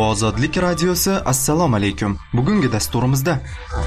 Bu Ozodlik radiosi. Assalomu alaykum. Bugungi dasturimizda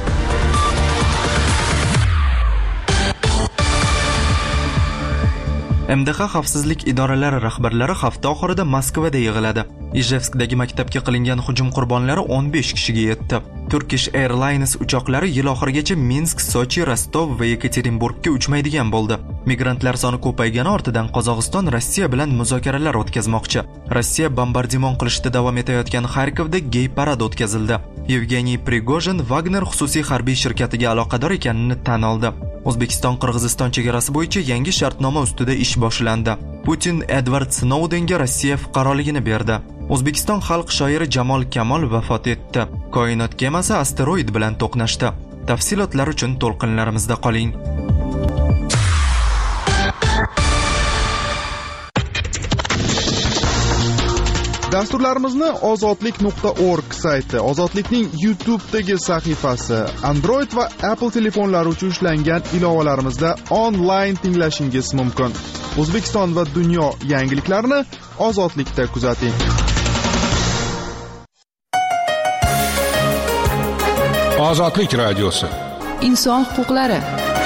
MDH xavfsizlik idoralari rahbarlari hafta oxirida Moskvada yig'iladi. Ijevskdagi maktabga qilingan hujum qurbonlari 15 kishiga yetdi. Turkish Airlines uchoqlari yil oxirigacha Minsk, Sochi, Rostov va Yekaterinburgga uchmaydigan bo'ldi. Migrantlar soni ko'paygani ortidan Qozog'iston Rossiya bilan muzokaralar o'tkazmoqchi. Rossiya bombardimon qilishda davom etayotgan Xarkovda gey parad o'tkazildi. Yevgeniy Prigojin Wagner xususiy harbiy shirkatiga aloqador ekanini tan oldi. O'zbekiston-Qirg'iziston chegarasi bo'yicha yangi shartnoma ustida ish boshlandi. Putin Edward Snowdenga Rossiya fuqaroligini berdi. O'zbekiston xalq shoiri Jamol Kamol vafot etdi. Koinot kemasi asteroid bilan to'qnashdi. Tafsilotlar uchun to'lqinlarimizda qoling. Dasturlarimizni ozodlik.org sayti, Ozodlikning YouTube'dagi sahifasi, Android va Apple telefonlari uchun ishlangan ilovalarimizda onlayn tinglashingiz mumkin. O'zbekiston va dunyo yangiliklarini Ozodlikda kuzating. Ozodlik radiosi. Inson huquqlari.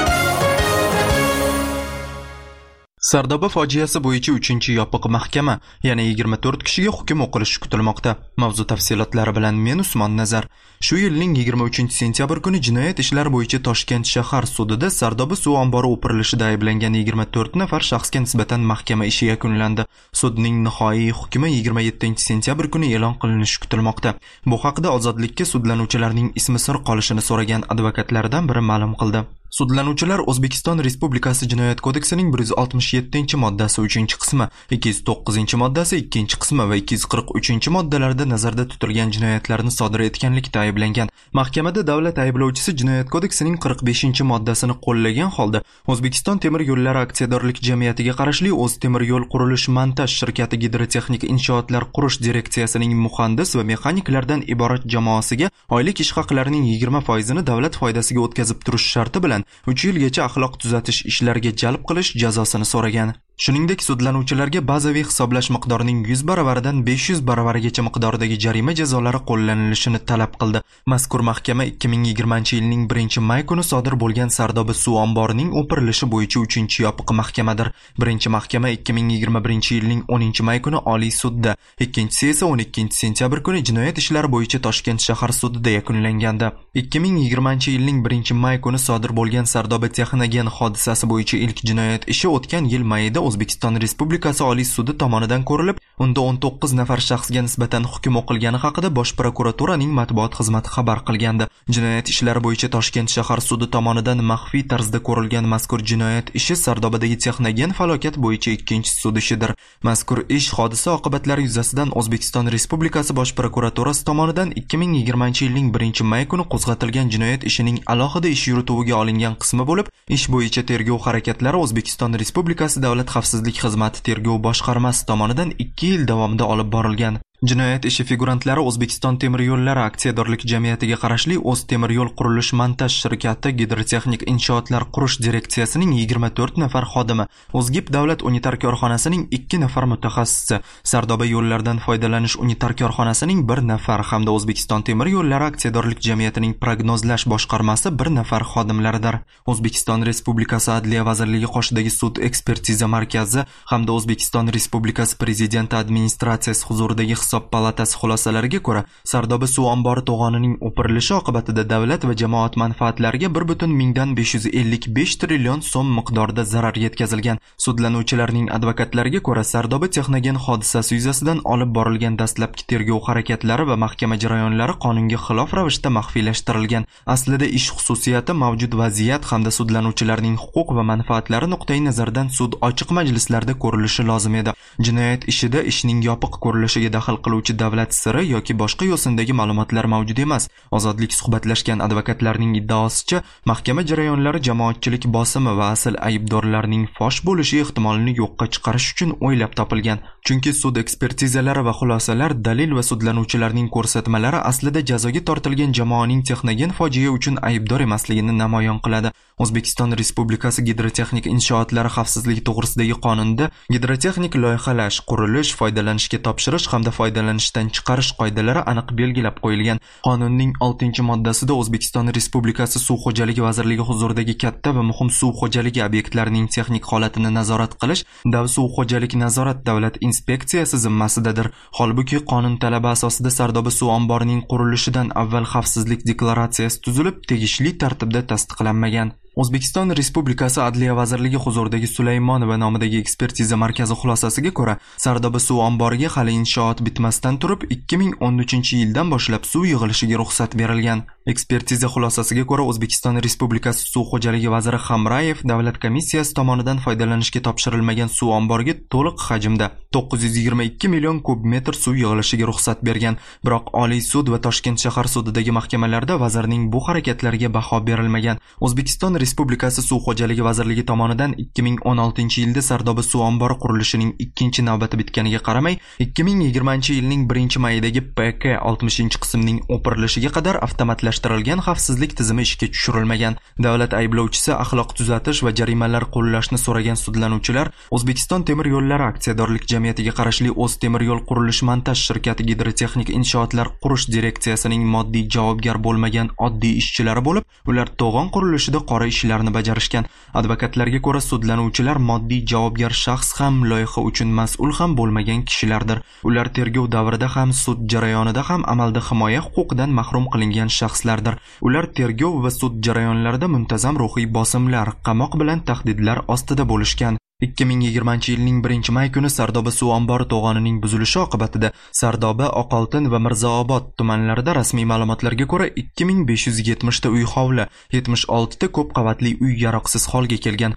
Sardoba fojiasi bo'yicha 3-yopiq mahkama yana 24 kishiga hukm o'qilishi kutilmoqda. Mavzu tafsilotlari bilan men Usmon Nazar. Shu yilning 23-sentyabr kuni jinoyat ishlari bo'yicha Toshkent shahar sudida Sardoba suv ombori o'pirilishida ayblangan 24 nafar shaxsga nisbatan mahkama ishi yakunlandi. Sudning nihoyiy hukmi 27-sentyabr kuni e'lon qilinishi kutilmoqda. Bu haqda Ozodlikka sudlanuvchilarning ismi sir qolishini so'ragan advokatlardan biri ma'lum qildi. Sudlanuvchilar O'zbekiston Respublikasi Jinoyat kodeksining 167-moddasi 3-qismi, 209-moddasi 2-qismi va 243-moddalarida nazarda tutilgan jinoyatlarni sodir etganlikda ayblangan. Mahkamada davlat ayblovchisi Jinoyat kodeksining 45-moddasini qo'llagan holda O'zbekiston temir yo'llari aksiyadorlik jamiyatiga qarashli O'ztemir yo'l qurilish montaj shirkati gidrotexnik inshootlar qurish direksiyasining muhandis va mexaniklardan iborat jamoasiga oylik ish haqlarining 20% davlat foydasiga o'tkazib turish sharti bilan 3 yilgacha axloq tuzatish ishlariga jalb qilish jazosini so'ragan. Shuningdek, sudlanuvchilarga bazaviy hisoblash miqdorining 100 baravaridan 500 baravarigacha miqdoridagi jarima jazolari qo'llanilishini talab qildi. Mazkur mahkama 2020-yilning 1-may kuni sodir bo'lgan Sardoba suv omborining o'pirilishi bo'yicha 3-yopiq mahkamadir. Birinchi mahkama 2021-yilning 10-may kuni Oliy sudda, ikkinchisi esa 12-sentyabr kuni jinoyat ishlari bo'yicha Toshkent shahar sudida yakunlangandi. 2020-yilning 1-may kuni sodir bo'lgan Sardoba texnogen hodisasi bo'yicha ilk jinoyat ishi o'tgan yil mayida O'zbekiston Respublikasi Oliy sudi tomonidan ko'rilib, unda 19 nafar shaxsga nisbatan hukm o'qilgani haqida Bosh prokuraturaning matbuot xizmati xabar qilgandi. Jinoyat ishlari bo'yicha Toshkent shahar sudi tomonidan maxfiy tarzda ko'rilgan mazkur jinoyat ishi Sardobadagi texnogen falokat bo'yicha ikkinchi sud ishidir. Mazkur ish hodisa oqibatlari yuzasidan O'zbekiston Respublikasi Bosh prokuraturasi tomonidan 2020-yilning 1-may kuni qo'zg'atilgan jinoyat ishining alohida ish yurituviga olingan qismi bo'lib, ish bo'yicha tergov harakatlari O'zbekiston Respublikasi Davlat xavfsizlik xizmati tergov boshqarmasi tomonidan 2 yil davomida olib borilgan. Jinoyat ishi figurantlari O'zbekiston temir yo'llari aksiyadorlik jamiyatiga qarashli O'ztemir yo'l qurilish montaj shirkati gidrotexnik inshootlar qurish direksiyasining 24 nafar xodimi, O'zgip davlat unitar korxonasining 2 nafar mutaxassisi, Sardoba yo'llaridan foydalanish unitar korxonasining 1 nafar hamda O'zbekiston temir yo'llari aksiyadorlik jamiyatining prognozlash boshqarmasi 1 nafar xodimlaridir. O'zbekiston Respublikasi Adliya vazirligi qoshidagi sud ekspertiza markazi hamda O'zbekiston Respublikasi Prezidenti administratsiyasi huzuridagi Hisob palatasi xulosalariga ko'ra, Sardoba suv ombori to'g'onining o'pirilishi oqibatida davlat va jamoat manfaatlariga 1,555 trillion so'm miqdorida zarar yetkazilgan. Sudlanuvchilarning advokatlariga ko'ra, Sardoba texnogen hodisasi yuzasidan olib borilgan dastlabki tergov harakatlari va mahkama jarayonlari qonunga xilof ravishda maxfiylashtirilgan. Aslida ish xususiyati, mavjud vaziyat hamda sudlanuvchilarning huquq va manfaatlari nuqtai nazaridan sud ochiq majlislarda ko'rilishi lozim edi. Jinoyat ishida ishning yopiq ko'rilishiga daxl qiluvchi davlat siri yoki boshqa yo'sindagi ma'lumotlar mavjud emas. Ozodlik suhbatlashgan advokatlarning iddaosicha, mahkama jarayonlari jamoatchilik bosimi va asl aybdorlarning fosh bo'lishi ehtimolini yo'qqa chiqarish uchun o'ylab topilgan. Chunki sud ekspertizalari va xulosalar, dalil va sudlanuvchilarning ko'rsatmalari aslida jazoga tortilgan jamoaning texnogen fojia uchun aybdor emasligini namoyon qiladi. O'zbekiston Respublikasi gidrotexnik inshootlari xavfsizligi to'g'risidagi qonunda gidrotexnik loyihalash, qurilish, foydalanishga topshirish hamda foydalanishdan chiqarish qoidalari aniq belgilab qo'yilgan. Qonunning 6-moddasida O'zbekiston Respublikasi Suv xo'jaligi vazirligi huzuridagi katta va muhim suv xo'jaligi obyektlarining texnik holatini nazorat qilish Suv xo'jalik nazorat davlat inspeksiyasi zimmasidadir. Holbuki qonun talabi asosida Sardoba suv omborining qurilishidan avval xavfsizlik deklaratsiyasi tuzilib, tegishli tartibda tasdiqlanmagan. O'zbekiston Respublikasi Adliya vazirligi huzuridagi Sulaymonova nomidagi ekspertiza markazi xulosasiga ko'ra, Sardoba suv omboriga hali inshoot bitmasdan turib 2013-yildan boshlab suv yig'ilishiga ruxsat berilgan. Ekspertiza xulosasiga ko'ra, O'zbekiston Respublikasi suv xo'jaligi vaziri Hamrayev davlat komissiyasi tomonidan foydalanishga topshirilmagan suv omboriga to'liq hajmda 922 million kub metr suv yig'ilishiga ruxsat bergan. Biroq Oliy sud va Toshkent shahar sudidagi mahkamalarda vazirning bu harakatlariga baho berilmagan. O'zbekiston Respublikasi Suv xo'jaligi vazirligi tomonidan 2016-yilda Sardoba suv ombori qurilishining ikkinchi navbati bitganiga qaramay, 2020-yilning 1-mayidagi PK 60-qismning o'pirilishiga qadar avtomatlashtirilgan xavfsizlik tizimi ishga tushirilmagan. Davlat ayblovchisi axloq tuzatish va jarimalar qo'llashni so'ragan sudlanuvchilar O'zbekiston temir yo'llari aksiyadorlik jamiyatiga qarashli O'z temir yo'l qurilish montaj shirkati gidrotexnik inshootlar qurish direksiyasining moddiy javobgar bo'lmagan oddiy ishchilari bo'lib, ular to'g'on qurilishida qora ishlarni bajarishgan. Advokatlarga ko'ra, sudlanuvchilar moddiy javobgar shaxs ham loyiha uchun mas'ul ham bo'lmagan kishilardir. Ular tergov davrida ham sud jarayonida ham amalda himoya huquqidan mahrum qilingan shaxslardir. Ular tergov va sud jarayonlarida muntazam ruhiy bosimlar, qamoq bilan tahdidlar ostida bo'lishgan. 2020-yilning 1-may kuni Sardoba suv ombori to'g'onining buzilishi oqibatida Sardoba, Oqoltin va Mirzaobod tumanlarida rasmiy ma'lumotlarga ko'ra 2570 ta uy hovli, 76 ta ko'p qavatli uy yaroqsiz holga kelgan,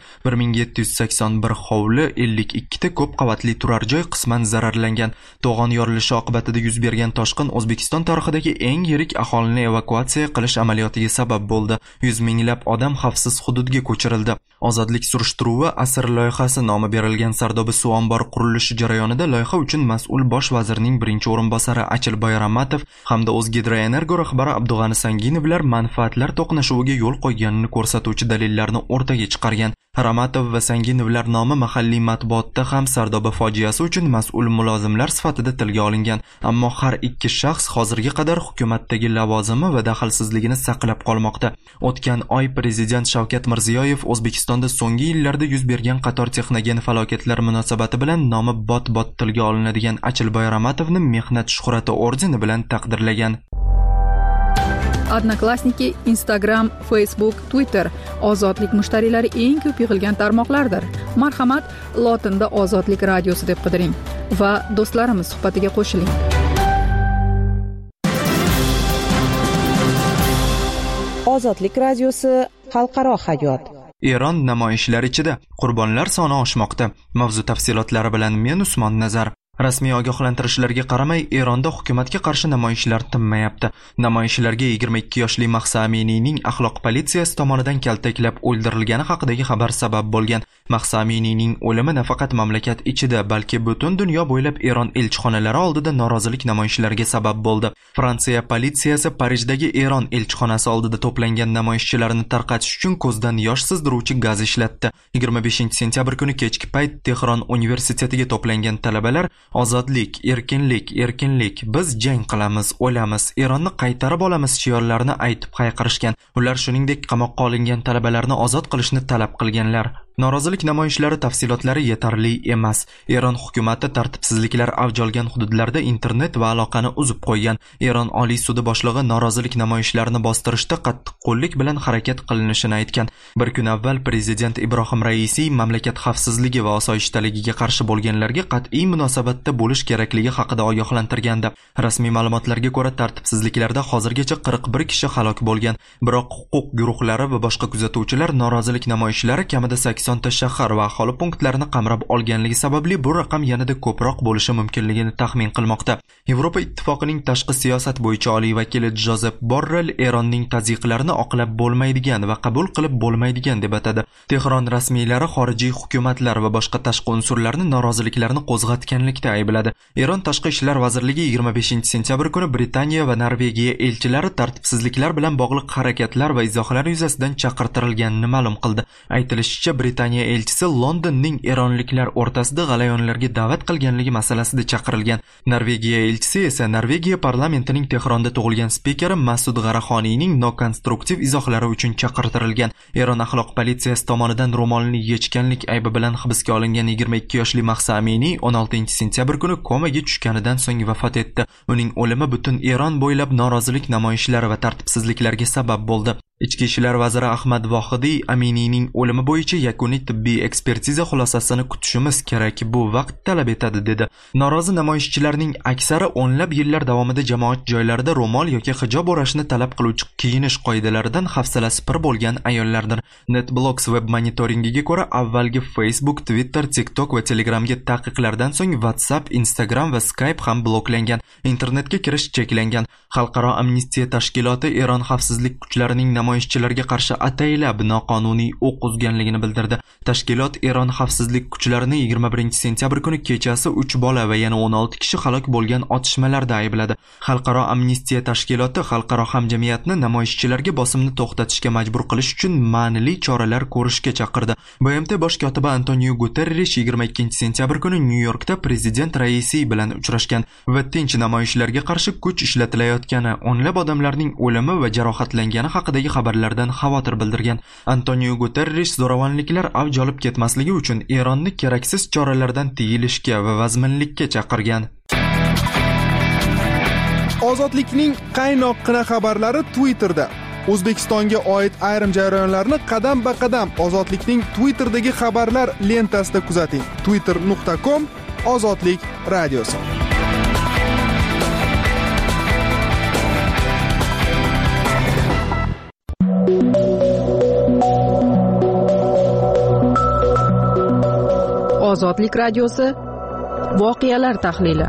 1781 hovli, 52 ta ko'p qavatli turar joy qisman zararlangan. To'g'on yorilishi oqibatida yuz bergan toshqin O'zbekiston tarixidagi eng yirik aholini evakuatsiya qilish amaliyotiga sabab bo'ldi. 100 minglab odam xavfsiz hududga ko'chirildi. Ozodlik surishtiruvi asr loyihasi nomi berilgan Sardoba suv ombori qurilishi jarayonida loyiha uchun mas'ul bosh vazirning birinchi o'rinbosari Achilboy Ramatov hamda O'zgidroenergo rahbari Abdug'ani Sanginovlar manfaatlar to'qnashuviga yo'l qo'yganini ko'rsatuvchi dalillarni o'rtaga chiqargan. Ramatov va Sanginovlar nomi mahalliy matbuotda ham Sardoba fojiasi uchun mas'ul mulozimlar sifatida tilga olingan, ammo har ikki shaxs hozirga qadar hukumatdagi lavozimi va daxlsizligini saqlab qolmoqda. O'tgan oy prezident Shavkat Mirziyoyev O'zbekistonda so'nggi yillarda yuz bergan qator texnogen falokatlar munosabati bilan nomi bot-bot tilga olinadigan Achilboy Ramatovni mehnat shuhrati ordeni bilan taqdirlagan. Odnoklassniki, Instagram, Facebook, Twitter ozodlik mushtariylari eng ko'p yig'ilgan tarmoqlardir. Marhamat, lotinda Ozodlik radiosi deb qidiring va do'stlarimiz suhbatiga qo'shiling. Ozodlik radiosi xalqaro hayot. Eron namoyishlari ichida qurbonlar soni oshmoqda. Mavzu tafsilotlari bilan men Usmon Nazar. Rasmiy ogohlantirishlarga qaramay, Eronda hukumatga qarshi namoyishlar tinmayapti. Namoyishlarga 22 yoshli Mahsa Aminiyning axloq politsiyasi tomonidan kaltaklab o'ldirilgani haqidagi xabar sabab bo'lgan. Mahsa Aminiyning o'limi nafaqat mamlakat ichida, balki butun dunyo bo'ylab Eron elchixonalari oldida norozilik namoyishlariga sabab bo'ldi. Fransiya politsiyasi Parijdagi Eron elchixonasi oldida to'plangan namoyishchilarni tarqatish uchun ko'zdan yosh sizdiruvchi gaz ishlatdi. 25-sentyabr kuni kechki payt Tehron universitetiga to'plangan talabalar ozodlik, erkinlik, erkinlik, biz jang qilamiz, o'lamiz, Eronni qaytarib olamiz shiorlarini aytib hayqirishgan. Ular shuningdek qamoqqa olingan talabalarni ozod qilishni talab qilganlar. Norozilik namoyishlari tafsilotlari yetarli emas. Eron hukumati tartibsizliklar avj olgan hududlarda internet va aloqani uzib qo'ygan. Eron Oliy sudi boshlig'i norozilik namoyishlarini bostirishda qattiqqo'llik bilan harakat qilinishini aytgan. Bir kun avval prezident Ibrohim Raisi mamlakat xavfsizligi va osoyishtaligiga qarshi bo'lganlarga qat'iy munosabatda bo'lish kerakligi haqida ogohlantirgandi. Rasmiy ma'lumotlarga ko'ra, tartibsizliklarda hozirgacha 41 kishi halok bo'lgan. Biroq huquq guruhlari va boshqa kuzatuvchilar norozilik namoyishlari kamida 80 ta shahar va aholi punktlarini qamrab olganligi sababli bu raqam yanada ko'proq bo'lishi mumkinligini taxmin qilmoqda. Yevropa ittifoqining tashqi siyosat bo'yicha oliy vakili Jozef Borrell Eronning tazyiqlarini oqlab bo'lmaydigan va qabul qilib bo'lmaydigan deb atadi. Tehron rasmiylari xorijiy hukumatlar va boshqa tashqi unsurlarni noroziliklarni qo'zg'atganlikda aybladi. Eron tashqi ishlar vazirligi 25-sentyabr kuni Britaniya va Norvegiya elchilari tartibsizliklar bilan bog'liq harakatlar va izohlar yuzasidan chaqirtirilganini ma'lum qildi. Aytilishicha, Britaniya elchisi Londonning eronliklar o'rtasida g'alayonlarga da'vat qilganligi masalasida chaqirilgan. Norvegiya elchisi esa Norvegiya parlamentining Tehronda tug'ilgan spikeri Masud G'araxoniyning nokonstruktiv izohlari uchun chaqirtirilgan. Eron axloq politsiyasi tomonidan ro'molini yechganlik aybi bilan hibsga olingan 22 yoshli Mahsa Aminiy 16-sentyabr kuni komaga tushganidan so'ng vafot etdi. Uning o'limi butun Eron bo'ylab norozilik namoyishlari va tartibsizliklarga sabab bo'ldi. Ichki ishlar vaziri Ahmad Vohidiy Aminiyning o'limi bo'yicha yakuniy tibbiy ekspertiza xulosasini kutishimiz kerak, bu vaqt talab etadi dedi. Norozi namoyishchilarning aksari o'nlab yillar davomida jamoat joylarida ro'mol yoki hijob o'rashni talab qiluvchi kiyinish qoidalaridan hafsalasi pir bo'lgan ayollardir. NetBlocks web monitoringiga ko'ra, avvalgi Facebook, Twitter, TikTok va Telegramga taqiqlardan so'ng WhatsApp, Instagram va Skype ham bloklangan. Internetga kirish cheklangan. Xalqaro amnistiya tashkiloti Eron xavfsizlik kuchlarining namoyishchilarga qarshi ataylab noqonuniy o'q uzganligini bildirdi. Tashkilot Eron xavfsizlik kuchlarini 21-sentyabr kuni kechasi 3 bola va yana 16 kishi halok bo'lgan otishmalarda aybladi. Xalqaro amnistiya tashkiloti xalqaro hamjamiyatni namoyishchilarga bosimni to'xtatishga majbur qilish uchun ma'nili choralar ko'rishga chaqirdi. BMT bosh kotibi Antonio Guterres 22-sentyabr kuni Nyu-Yorkda prezident Raisi bilan uchrashgan va tinch namoyishlarga qarshi kuch ishlatilayotgani, o'nlab odamlarning o'limi va jarohatlangani haqidagi xabarlardan xavotir bildirgan. Antonio Guterres zo'ravonliklar avj olib ketmasligi uchun Eronni keraksiz choralardan tiyilishga va vazminlikka chaqirgan. Ozodlikning qaynoqqina xabarlari Twitterda. O'zbekistonga oid ayrim jarayonlarni qadam-ba-qadam Ozodlikning Twitterdagi xabarlar lentasida kuzating. twitter.com/ozodlik radiosi. Ozodlik radiosi voqealar tahlili.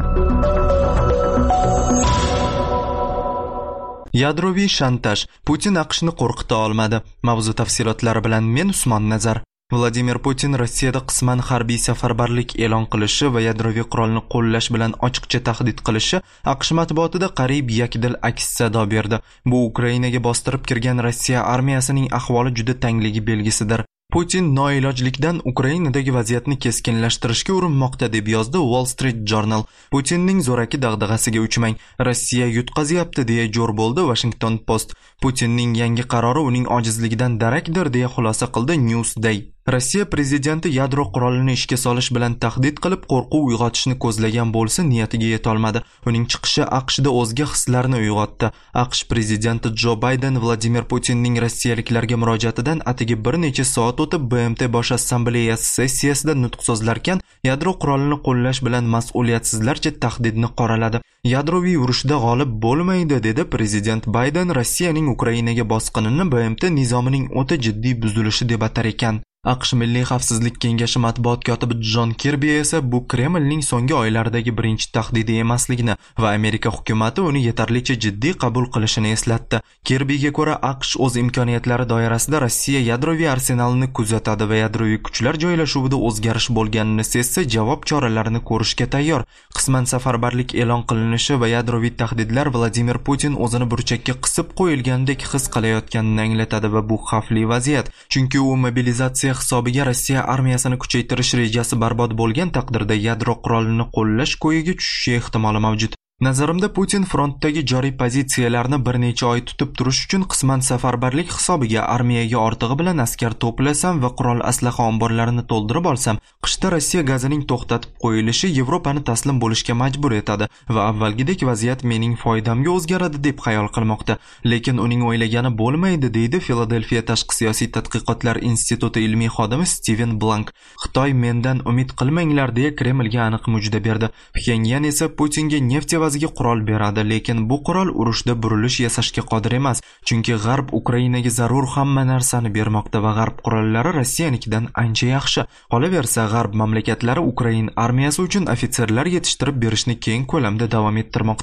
Yadroviy shantaj. Putin AQShni qo'rqita olmadi. Mavzu tafsilotlari bilan men Usmon Nazar. Vladimir Putin Rossiyada qisman harbiy safarbarlik e'lon qilishi va yadroviy qurolni qo'llash bilan ochiqcha tahdid qilishi AQSh matbuotida qariyb yakdil aks sado berdi. Bu Ukrainaga bostirib kirgan Rossiya armiyasining ahvoli juda tangligi belgisidir. Putin noilojlikdan Ukrainadagi vaziyatni keskinlashtirishga urinmoqda deb yozdi Wall Street Journal. Putinning zo'raki dag'dag'asiga uchmang. Rossiya yutqazyapti deya jo'r bo'ldi Washington Post. Putinning yangi qarori uning ojizligidan darakdir deya xulosa qildi Newsday. Rossiya prezidenti yadro qurolini ishga solish bilan tahdid qilib qo'rquv uyg'otishni ko'zlagan bo'lsa niyatiga yeta olmadi. Uning chiqishi AQShda o'zga hislarni uyg'otdi. AQSh prezidenti Joe Biden Vladimir Putinning rossiyaliklarga murojaatidan atigi bir necha soat o'tib BMT bosh assambleyasi sessiyasida nutq so'zlarkan, yadro qurolini qo'llash bilan mas'uliyatsizlarcha tahdidni qoraladi. Yadroviy urushda g'olib bo'lmaydi dedi prezident Biden Rossiyaning Ukrainaga bosqinini BMT nizomining o'ta jiddiy buzilishi deb atar ekan. AQSh Milliy xavfsizlik kengashi matbuot kotibi John Kirby esa bu Kremlning so'nggi oylardagi birinchi tahdidi emasligini va Amerika hukumatı uni yetarlicha jiddiy qabul qilishini eslatdi. Kirbyga ko'ra AQSh o'z imkoniyatlari doirasida Rossiya yadroviy arsenalini kuzatadi va yadroviy kuchlar joylashuvida o'zgarish bo'lganini sezsa javob choralarini ko'rishga tayyor. Qisman safarbarlik e'lon qilinishi va yadroviy tahdidlar Vladimir Putin o'zini burchakka qisib qo'yilgandek his qilayotganini anglatadi va bu xavfli vaziyat. Chunki u mobilizatsiya hisobiga Rossiya armiyasini kuchaytirish rejasi barbod bo'lgan taqdirda yadro qurolini qo'llash ko'yiga tushishi ehtimoli mavjud. Nazarimda Putin frontdagi joriy pozitsiyalarni bir necha oy tutib turish uchun qisman safarbarlik hisobiga armiyaga ortig'i bilan askar to'plasam va qurol aslaha omborlarini to'ldirib olsam, qishda Rossiya gazining to'xtatib qo'yilishi Yevropani taslim bo'lishga majbur etadi va avvalgidek vaziyat mening foydamga o'zgaradi deb xayol qilmoqda. Lekin uning o'ylagani bo'lmaydi, deydi Filadelfiya tashqi siyosiy tadqiqotlar instituti ilmiy xodimi Steven Blank. Xitoy mendan umid qilmanglar deya Kremlga aniq mujda berdi. Pxenyan esa Putinga neft evaziga qurol beradi, lekin bu qurol urushda burilish yasashga qodir emas, chunki G'arb Ukrainaga zarur hamma narsani bermoqda va G'arb qurollari Rossiyanikidan ancha yaxshi. Qolaversa, G'arb mamlakatlari Ukraina armiyasi uchun ofitserlar yetishtirib berishni keng ko'lamda davom ettirmoqda.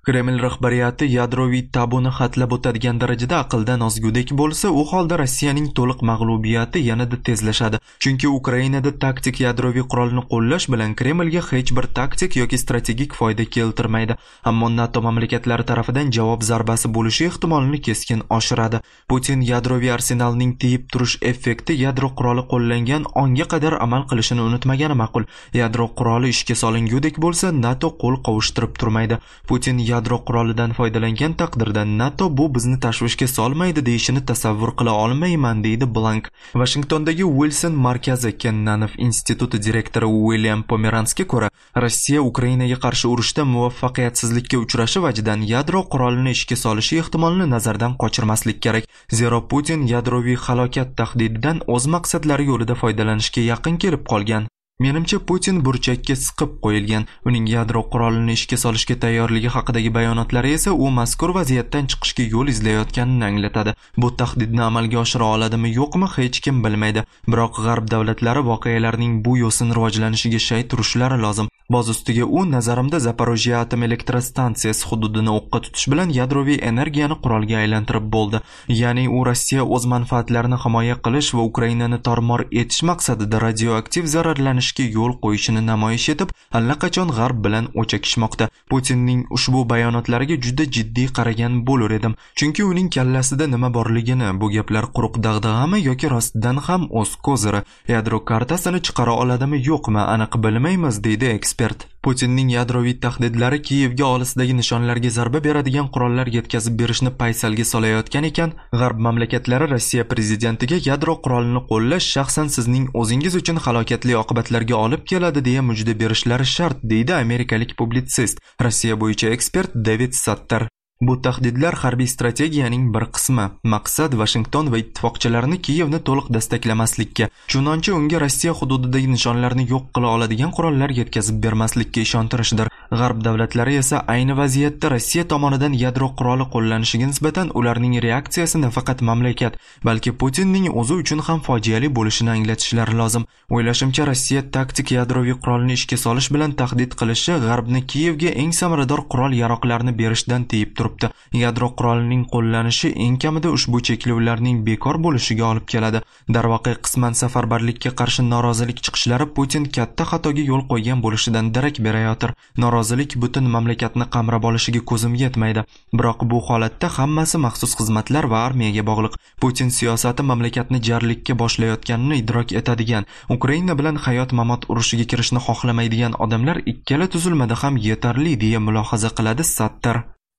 Kreml rahbariyati yadroviy tabuni xatlab o'tadigan darajada aqldan ozgudek bo'lsa, u holda Rossiyaning to'liq mag'lubiyati yanada tezlashadi. Chunki Ukrainada taktik yadroviy qurolni qo'llash bilan Kremlga hech bir taktik yoki strategik foyda keltirmaydi. Ammo NATO mamlakatlari tarafidan javob zarbasi bo'lishi ehtimolini keskin oshiradi. Putin yadroviy arsenalning tiyib turish effekti yadro quroli qo'llangan onga qadar amal qilishini unutmagani ma'qul. Yadro quroli ishga solingudek bo'lsa, NATO qo'l qovushtirib turmaydi. Putin yadro qurolidan foydalangan taqdirda NATO bu bizni tashvishga solmaydi deyishini tasavvur qila olmayman, deydi Blank. Washingtondagi Wilson markazi Kennanov instituti direktori William Pomeranskiga ko'ra, Rossiya Ukrainaga qarshi urushda muvaffaqiyatsizlikka uchrashi vajidan yadro qurolini ishga solishi ehtimolini nazardan qochirmaslik kerak. Zero Putin yadroviy halokat tahdididan o'z maqsadlari yo'lida foydalanishga yaqin kelib qolgan. Menimcha Putin burchakka siqib qo'yilgan. Uning yadro qurolini ishga solishga tayyorligi haqidagi bayonotlari esa u mazkur vaziyatdan chiqishga yo'l izlayotganini anglatadi. Bu tahdidni amalga oshira oladimi, yo'qmi, hech kim bilmaydi. Biroq G'arb davlatlari voqealarning bu yo'sin rivojlanishiga shay turishlari lozim. Boz ustiga u nazarimda Zaporojye atom elektrostansiyasi hududini o'qqa tutish bilan yadroviy energiyani qurolga aylantirib bo'ldi. Ya'ni u Rossiya o'z manfaatlarini himoya qilish va Ukrainani tormor etish maqsadida radioaktiv zararlanishga yo'l qo'yishini namoyish etib, allaqachon G'arb bilan o'chakishmoqda. Putinning ushbu bayonotlariga juda jiddiy qaragan bo'lar edim. Chunki uning kallasida nima borligini, bu gaplar quruq dag'dag'ami yoki rostdan ham o'z ko'ziri, yadro kartasini chiqara oladimi, yo'qmi, aniq bilmaymiz, deydi ekspert. Putinning yadroviy tahdidlari Kiyevga olisdagi nishonlarga zarba beradigan qurollar yetkazib berishni paysalga solayotgan ekan, G'arb mamlakatlari Rossiya prezidentiga yadro qurolini qo'llash shaxsan sizning o'zingiz uchun halokatli oqibatlarga olib keladi deya mujda berishlari shart, deydi amerikalik publitsist, Rossiya bo'yicha ekspert David Sattar. Bu tahdidlar harbiy strategiyaning bir qismi. Maqsad Washington va ittifoqchilarini Kiyevni to'liq dastaklamaslikka, chunonchi unga Rossiya hududidagi nishonlarni yo'q qila oladigan qurollar yetkazib bermaslikka ishontirishdir. G'arb davlatlari esa ayni vaziyatda Rossiya tomonidan yadro quroli qo'llanishiga nisbatan ularning reaksiyasi nafaqat mamlakat, balki Putinning o'zi uchun ham fojiali bo'lishini anglatishlari lozim. O'ylashimcha, Rossiya taktik yadroviy qurolni ishga solish bilan tahdid qilishi G'arbni Kiyevga eng samarador qurol-yaroqlarni berishdan tiyib turibdi. Yadro qurolining qo'llanishi eng kamida ushbu cheklovlarning bekor bo'lishiga olib keladi. Darvoqe qisman safarbarlikka qarshi norozilik chiqishlari Putin katta xatoga yo'l qo'ygan bo'lishidan darak berayotir. Norozilik butun mamlakatni qamrab olishiga ko'zim yetmaydi. Biroq bu holatda hammasi maxsus xizmatlar va armiyaga bog'liq. Putin siyosati mamlakatni jarlikka boshlayotganini idrok etadigan, Ukraina bilan hayot-mamot urushiga kirishni xohlamaydigan odamlar ikkala tuzilmada ham yetarli deya mulohaza qiladi Sattar.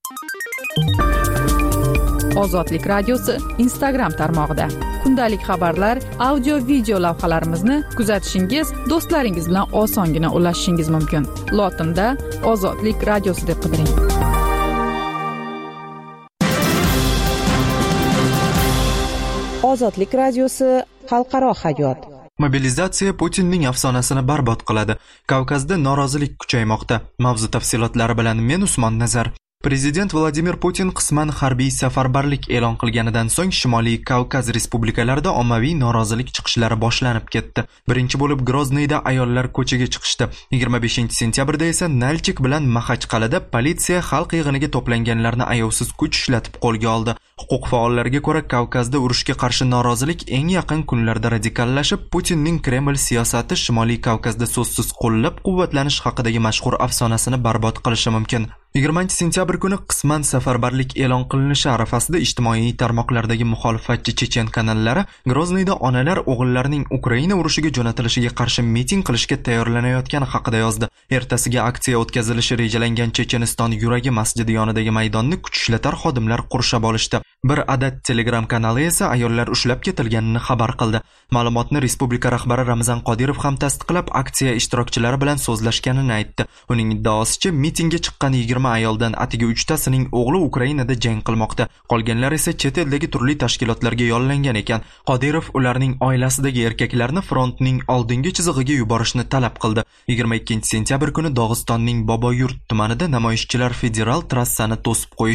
Ozodlik radiosi Instagram tarmog'ida kundalik xabarlar, audio video lavhalarimizni kuzatishingiz, do'stlaringiz bilan osongina ulashishingiz mumkin. Lotinda Ozodlik radiosi deb qidiring. Ozodlik radiosi xalqaro hayot. Mobilizatsiya Putinning afsonasini barbod qiladi. Kavkazda norozilik kuchaymoqda. Mavzu tafsilotlari bilan men Usmon Nazar. Prezident Vladimir Putin qisman harbiy safarbarlik e'lon qilganidan so'ng Shimoliy Kavkaz respublikalarida ommaviy norozilik chiqishlari boshlanib ketdi. Birinchi bo'lib Grozniyda ayollar ko'chaga chiqishdi. 25-sentyabrda esa Nalchik bilan Maxachqal'ada politsiya xalq yig'iniga to'planganlarni ayovsiz kuch ishlatib qo'lga oldi. Huquq faollariga ko'ra, Kavkazda urushga qarshi norozilik eng yaqin kunlarda radikallashib, Putinning Kreml siyosati Shimoliy Kavkazda so'zsiz qo'llab-quvvatlanish haqidagi mashhur afsonasini barbod qilishi mumkin. 20-sentyabr kuni qisman safarbarlik e'lon qilinishi arafasida ijtimoiy tarmoqlardagi muxolifatchi chechen kanallari Grozniyda onalar o'g'illarining Ukraina urushiga jo'natilishiga qarshi miting qilishga tayyorlanayotgani haqida yozdi. Ertasiga aksiya o'tkazilishi rejalangan Checheniston yuragi masjidi yonidagi maydonni kuch ishlatar xodimlar qurshab olishdi. Bir adad Telegram kanali esa ayollar ushlab ketilganini xabar qildi. Ma'lumotni respublika rahbari Ramzan Qodirov ham tasdiqlab, aksiya ishtirokchilari bilan so'zlashganini aytdi. Uning iddaosicha, mitingga chiqqan 20 ayoldan atigi 3tasining o'g'li Ukrainada jang qilmoqda. Qolganlar esa chet eldagi turli tashkilotlarga yollangan ekan. Qodirov ularning oilasidagi erkaklarni frontning oldingi chizig'iga yuborishni talab qildi. 22-sentyabr kuni Dog'istonning Boboyurt tumanida namoyishchilar federal trassani to'sib qo'yishdi.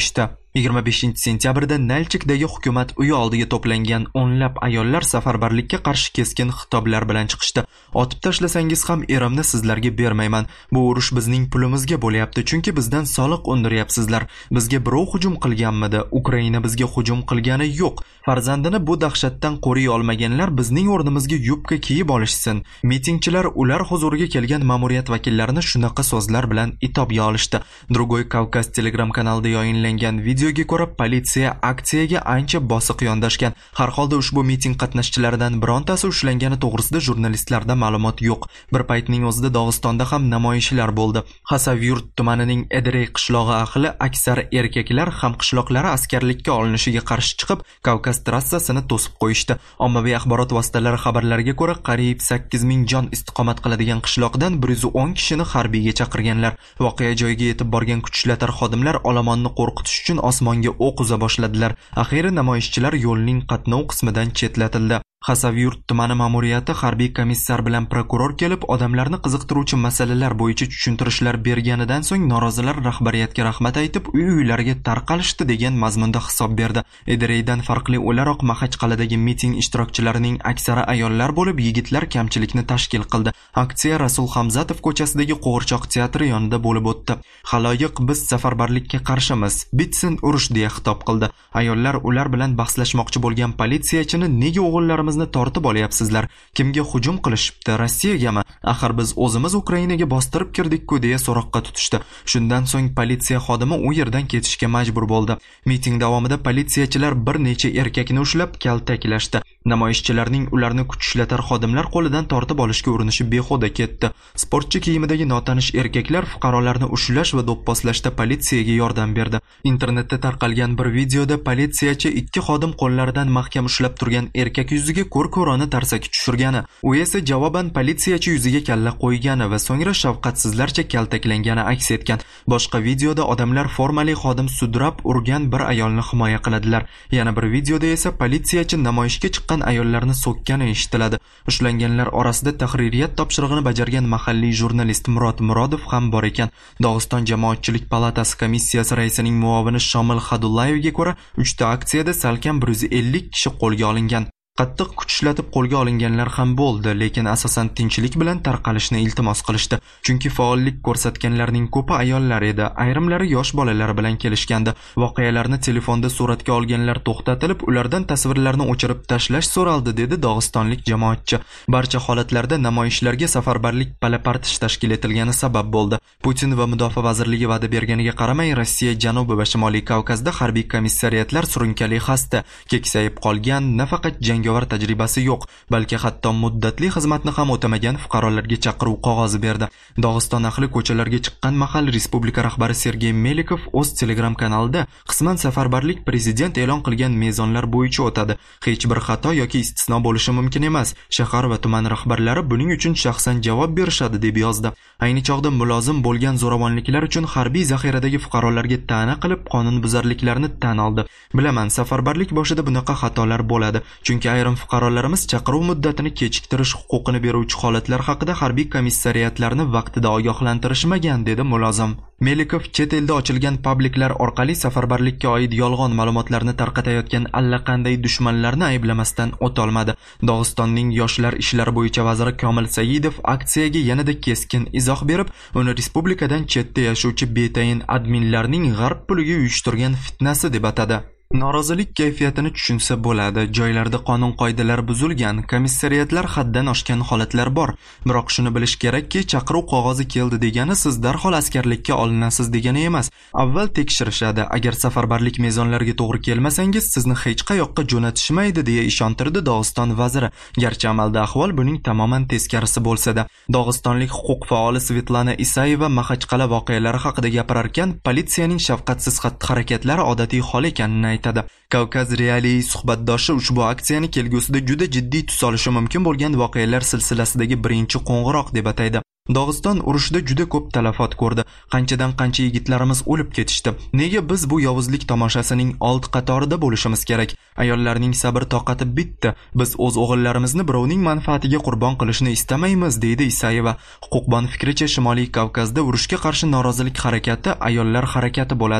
25-sentyabrda Nalchikdagi hukumat uyi oldiga to'plangan o'nlab ayollar safarbarlikka qarshi keskin xitoblar bilan chiqishdi. Otib tashlasangiz ham erimni sizlarga bermayman. Bu urush bizning pulimizga bo'lyapti, chunki bizdan soliq undiryapsizlar. Bizga birov hujum qilganmidi? Ukraina bizga hujum qilgani yo'q. Farzandini bu dahshatdan qo'riy olmaganlar bizning o'rnimizga yubka kiyib olishsin. Mitingchilar ular huzuriga kelgan ma'muriyat vakillarini shunaqa so'zlar bilan itobga olishdi. Drugoy Kavkaz Telegram kanalida yayinlangan videoga ko'ra politsiya aksiyaga ancha bosiq yondashgan. Har holda ushbu miting qatnashchilaridan birontasi ushlangani to'g'risida jurnalistlarda ma'lumot yo'q. Bir paytning o'zida Dog'istonda ham namoyishlar bo'ldi. Xasavyurt tumanining Edirey qishlog'i ahli aksar erkaklar ham qishloqlari askarlikka olinishiga qarshi chiqib, Kavkaz trassasini to'sib qo'yishdi. Ommaviy axborot vositalari xabarlariga ko'ra, qariyb 8000 jon istiqomat qiladigan qishloqdan 110 kishini harbiyga chaqirganlar. Voqea joyiga yetib borgan kuchlatar xodimlar olomonni qo'rqitish uchun osmonga o'q uza boshladilar. Axiri namoyishchilar yo'lning qatnov qismidan chetlatildi. Xasavyurt tumani ma'muriyati harbiy komissar bilan prokuror kelib, odamlarni qiziqtiruvchi masalalar bo'yicha tushuntirishlar berganidan so'ng norozilar rahbariyatga rahmat aytib, uy-uylariga tarqalishdi degan mazmunda hisob berdi. Edireydan farqli o'laroq Maxachqaladagi miting ishtirokchilarining aksari ayollar bo'lib, yigitlar kamchilikni tashkil qildi. Aksiya Rasul Hamzatov ko'chasidagi Qo'g'irchoq teatri yonida bo'lib o'tdi. Xaloyiq biz safarbarlikka qarshimiz, bitsin urush deya xitob qildi. Ayollar ular bilan bahslashmoqchi bo'lgan politsiyachini nega o'g'illarimizni tortib olyapsizlar? Kimga hujum qilishibdi? Rossiyagami? Axir biz o'zimiz Ukrainaga bostirib kirdik-ku deya so'roqqa tutishdi. Shundan so'ng politsiya xodimi u yerdan ketishga majbur bo'ldi. Miting davomida politsiyachilar bir necha erkakni ushlab kaltaklashdi. Namoyishchilarning ularni kuchlatar xodimlar qo'lidan tortib olishga urinishi behuda ketdi. Sportchi kiyimidagi notanish erkaklar fuqarolarni ushlash va do'pposlashda politsiyaga yordam berdi. Internetda tarqalgan bir videoda politsiyachi ikki xodim qo'llaridan mahkam ushlab turgan erkak yuziga ko'r-ko'rona tarsaki tushirgani, u esa javoban politsiyachi yuziga kalla qo'ygani va so'ngra shafqatsizlarcha kaltaklangani aks etgan. Boshqa videoda odamlar formali xodim sudrab urgan bir ayolni himoya qiladilar. Yana bir videoda esa politsiyachi namoyishga chiqqan ayollarni so'kkani eshitiladi. Ushlanganlar orasida tahririyat topshirig'ini bajargan mahalliy jurnalist Murod Murodov ham bor ekan. Dog'iston Jamoatchilik palatasi komissiyasi raisining muovini Shomil Xadullayevga ko'ra, 3 ta aksiyada salkam 150 kishi qo'lga olingan. Qattiq kuchlatib qo'lga olinganlar ham bo'ldi, lekin asosan tinchlik bilan tarqalishni iltimos qilishdi. Chunki faollik ko'rsatganlarning ko'pi ayollar edi, ayrimlari yosh bolalar bilan kelishgandi. Voqealarni telefonda suratga olganlar to'xtatilib, ulardan tasvirlarni o'chirib tashlash so'raldi, dedi dog'istonlik jamoatchi. Barcha holatlarda namoyishlarga safarbarlik palapartish tashkil etilgani sabab bo'ldi. Putin va Mudofaa vazirligi va'da berganiga qaramay, Rossiya Janubiy va Shimoliy Kavkazda harbiy komissariyatlar surunkali xasta, keksayib qolgan, nafaqat jangovar tajribasi yo'q, balki hatto muddatli xizmatni ham o'tamagan fuqarolarga chaqiruv qog'ozi berdi. Dog'iston ahli ko'chalarga chiqqan mahal respublika rahbari Sergey Melikov o'z Telegram kanalida qisman safarbarlik prezident e'lon qilgan mezonlar bo'yicha o'tadi. Hech bir xato yoki istisno bo'lishi mumkin emas. Shahar va tuman rahbarlari buning uchun shaxsan javob berishadi deb yozdi. Ayni chog'da mulozim bo'lgan zo'ravonliklar uchun harbiy zaxiradagi fuqarolarga ta'na qilib qonunbuzarliklarni tan oldi. Bilaman, safarbarlik boshida bunaqa xatolar bo'ladi, chunki ayrim fuqarolarimiz chaqiruv muddatini kechiktirish huquqini beruvchi holatlar haqida harbiy komissariyatlarni vaqtida ogohlantirishmagan, dedi mulozim. Melikov chet elda ochilgan publiklar orqali safarbarlikka oid yolg'on ma'lumotlarni tarqatayotgan allaqanday dushmanlarni ayblamasdan o'tolmadi. Dog'istonning yoshlar ishlari bo'yicha vaziri Komil Saidov aksiyaga yanada keskin izoh berib, uni respublikadan chetda yashovchi betayin adminlarning g'arb puliga uyushtirgan fitnasi deb atadi. Norozilik kayfiyatini tushunsa bo'ladi. Joylarda qonun qoidalar buzilgan, komissariyatlar haddan oshgan holatlar bor. Biroq shuni bilish kerakki, chaqiruv qog'ozi keldi degani siz darhol askarlikka olinasiz degani emas. Avval tekshirishadi. Agar safarbarlik mezonlariga to'g'ri kelmasangiz, sizni hech qayoqqa jo'natishmaydi, deya ishontirdi Dog'iston vaziri. Garchi amalda ahvol buning tamoman teskarisi bo'lsa-da. Dog'istonlik huquq faoli Svetlana Isayeva Maxachqala voqealari haqida gapirarkan, politsiyaning shafqatsiz xatti-harakatlari odatiy hol ekanini aytadi. Kavkaz Realiy suhbatdoshi ushbu aksiyani kelgusida juda jiddiy tus olishi mumkin bo'lgan voqealar silsilasidagi birinchi qo'ng'iroq deb ataydi. Dog'iston urushda juda ko'p talafot ko'rdi. Qanchadan qancha yigitlarimiz o'lib ketishdi. Nega biz bu yovuzlik tomoshasining old qatorida bo'lishimiz kerak? Ayollarning sabr toqati bitdi. Biz o'z o'g'illarimizni birovning manfaatiga qurbon qilishni istamaymiz, deydi Isayeva. Huquqbon fikricha, Shimoliy Kavkazda urushga qarshi norozilik harakati ayollar harakati bo'ladi.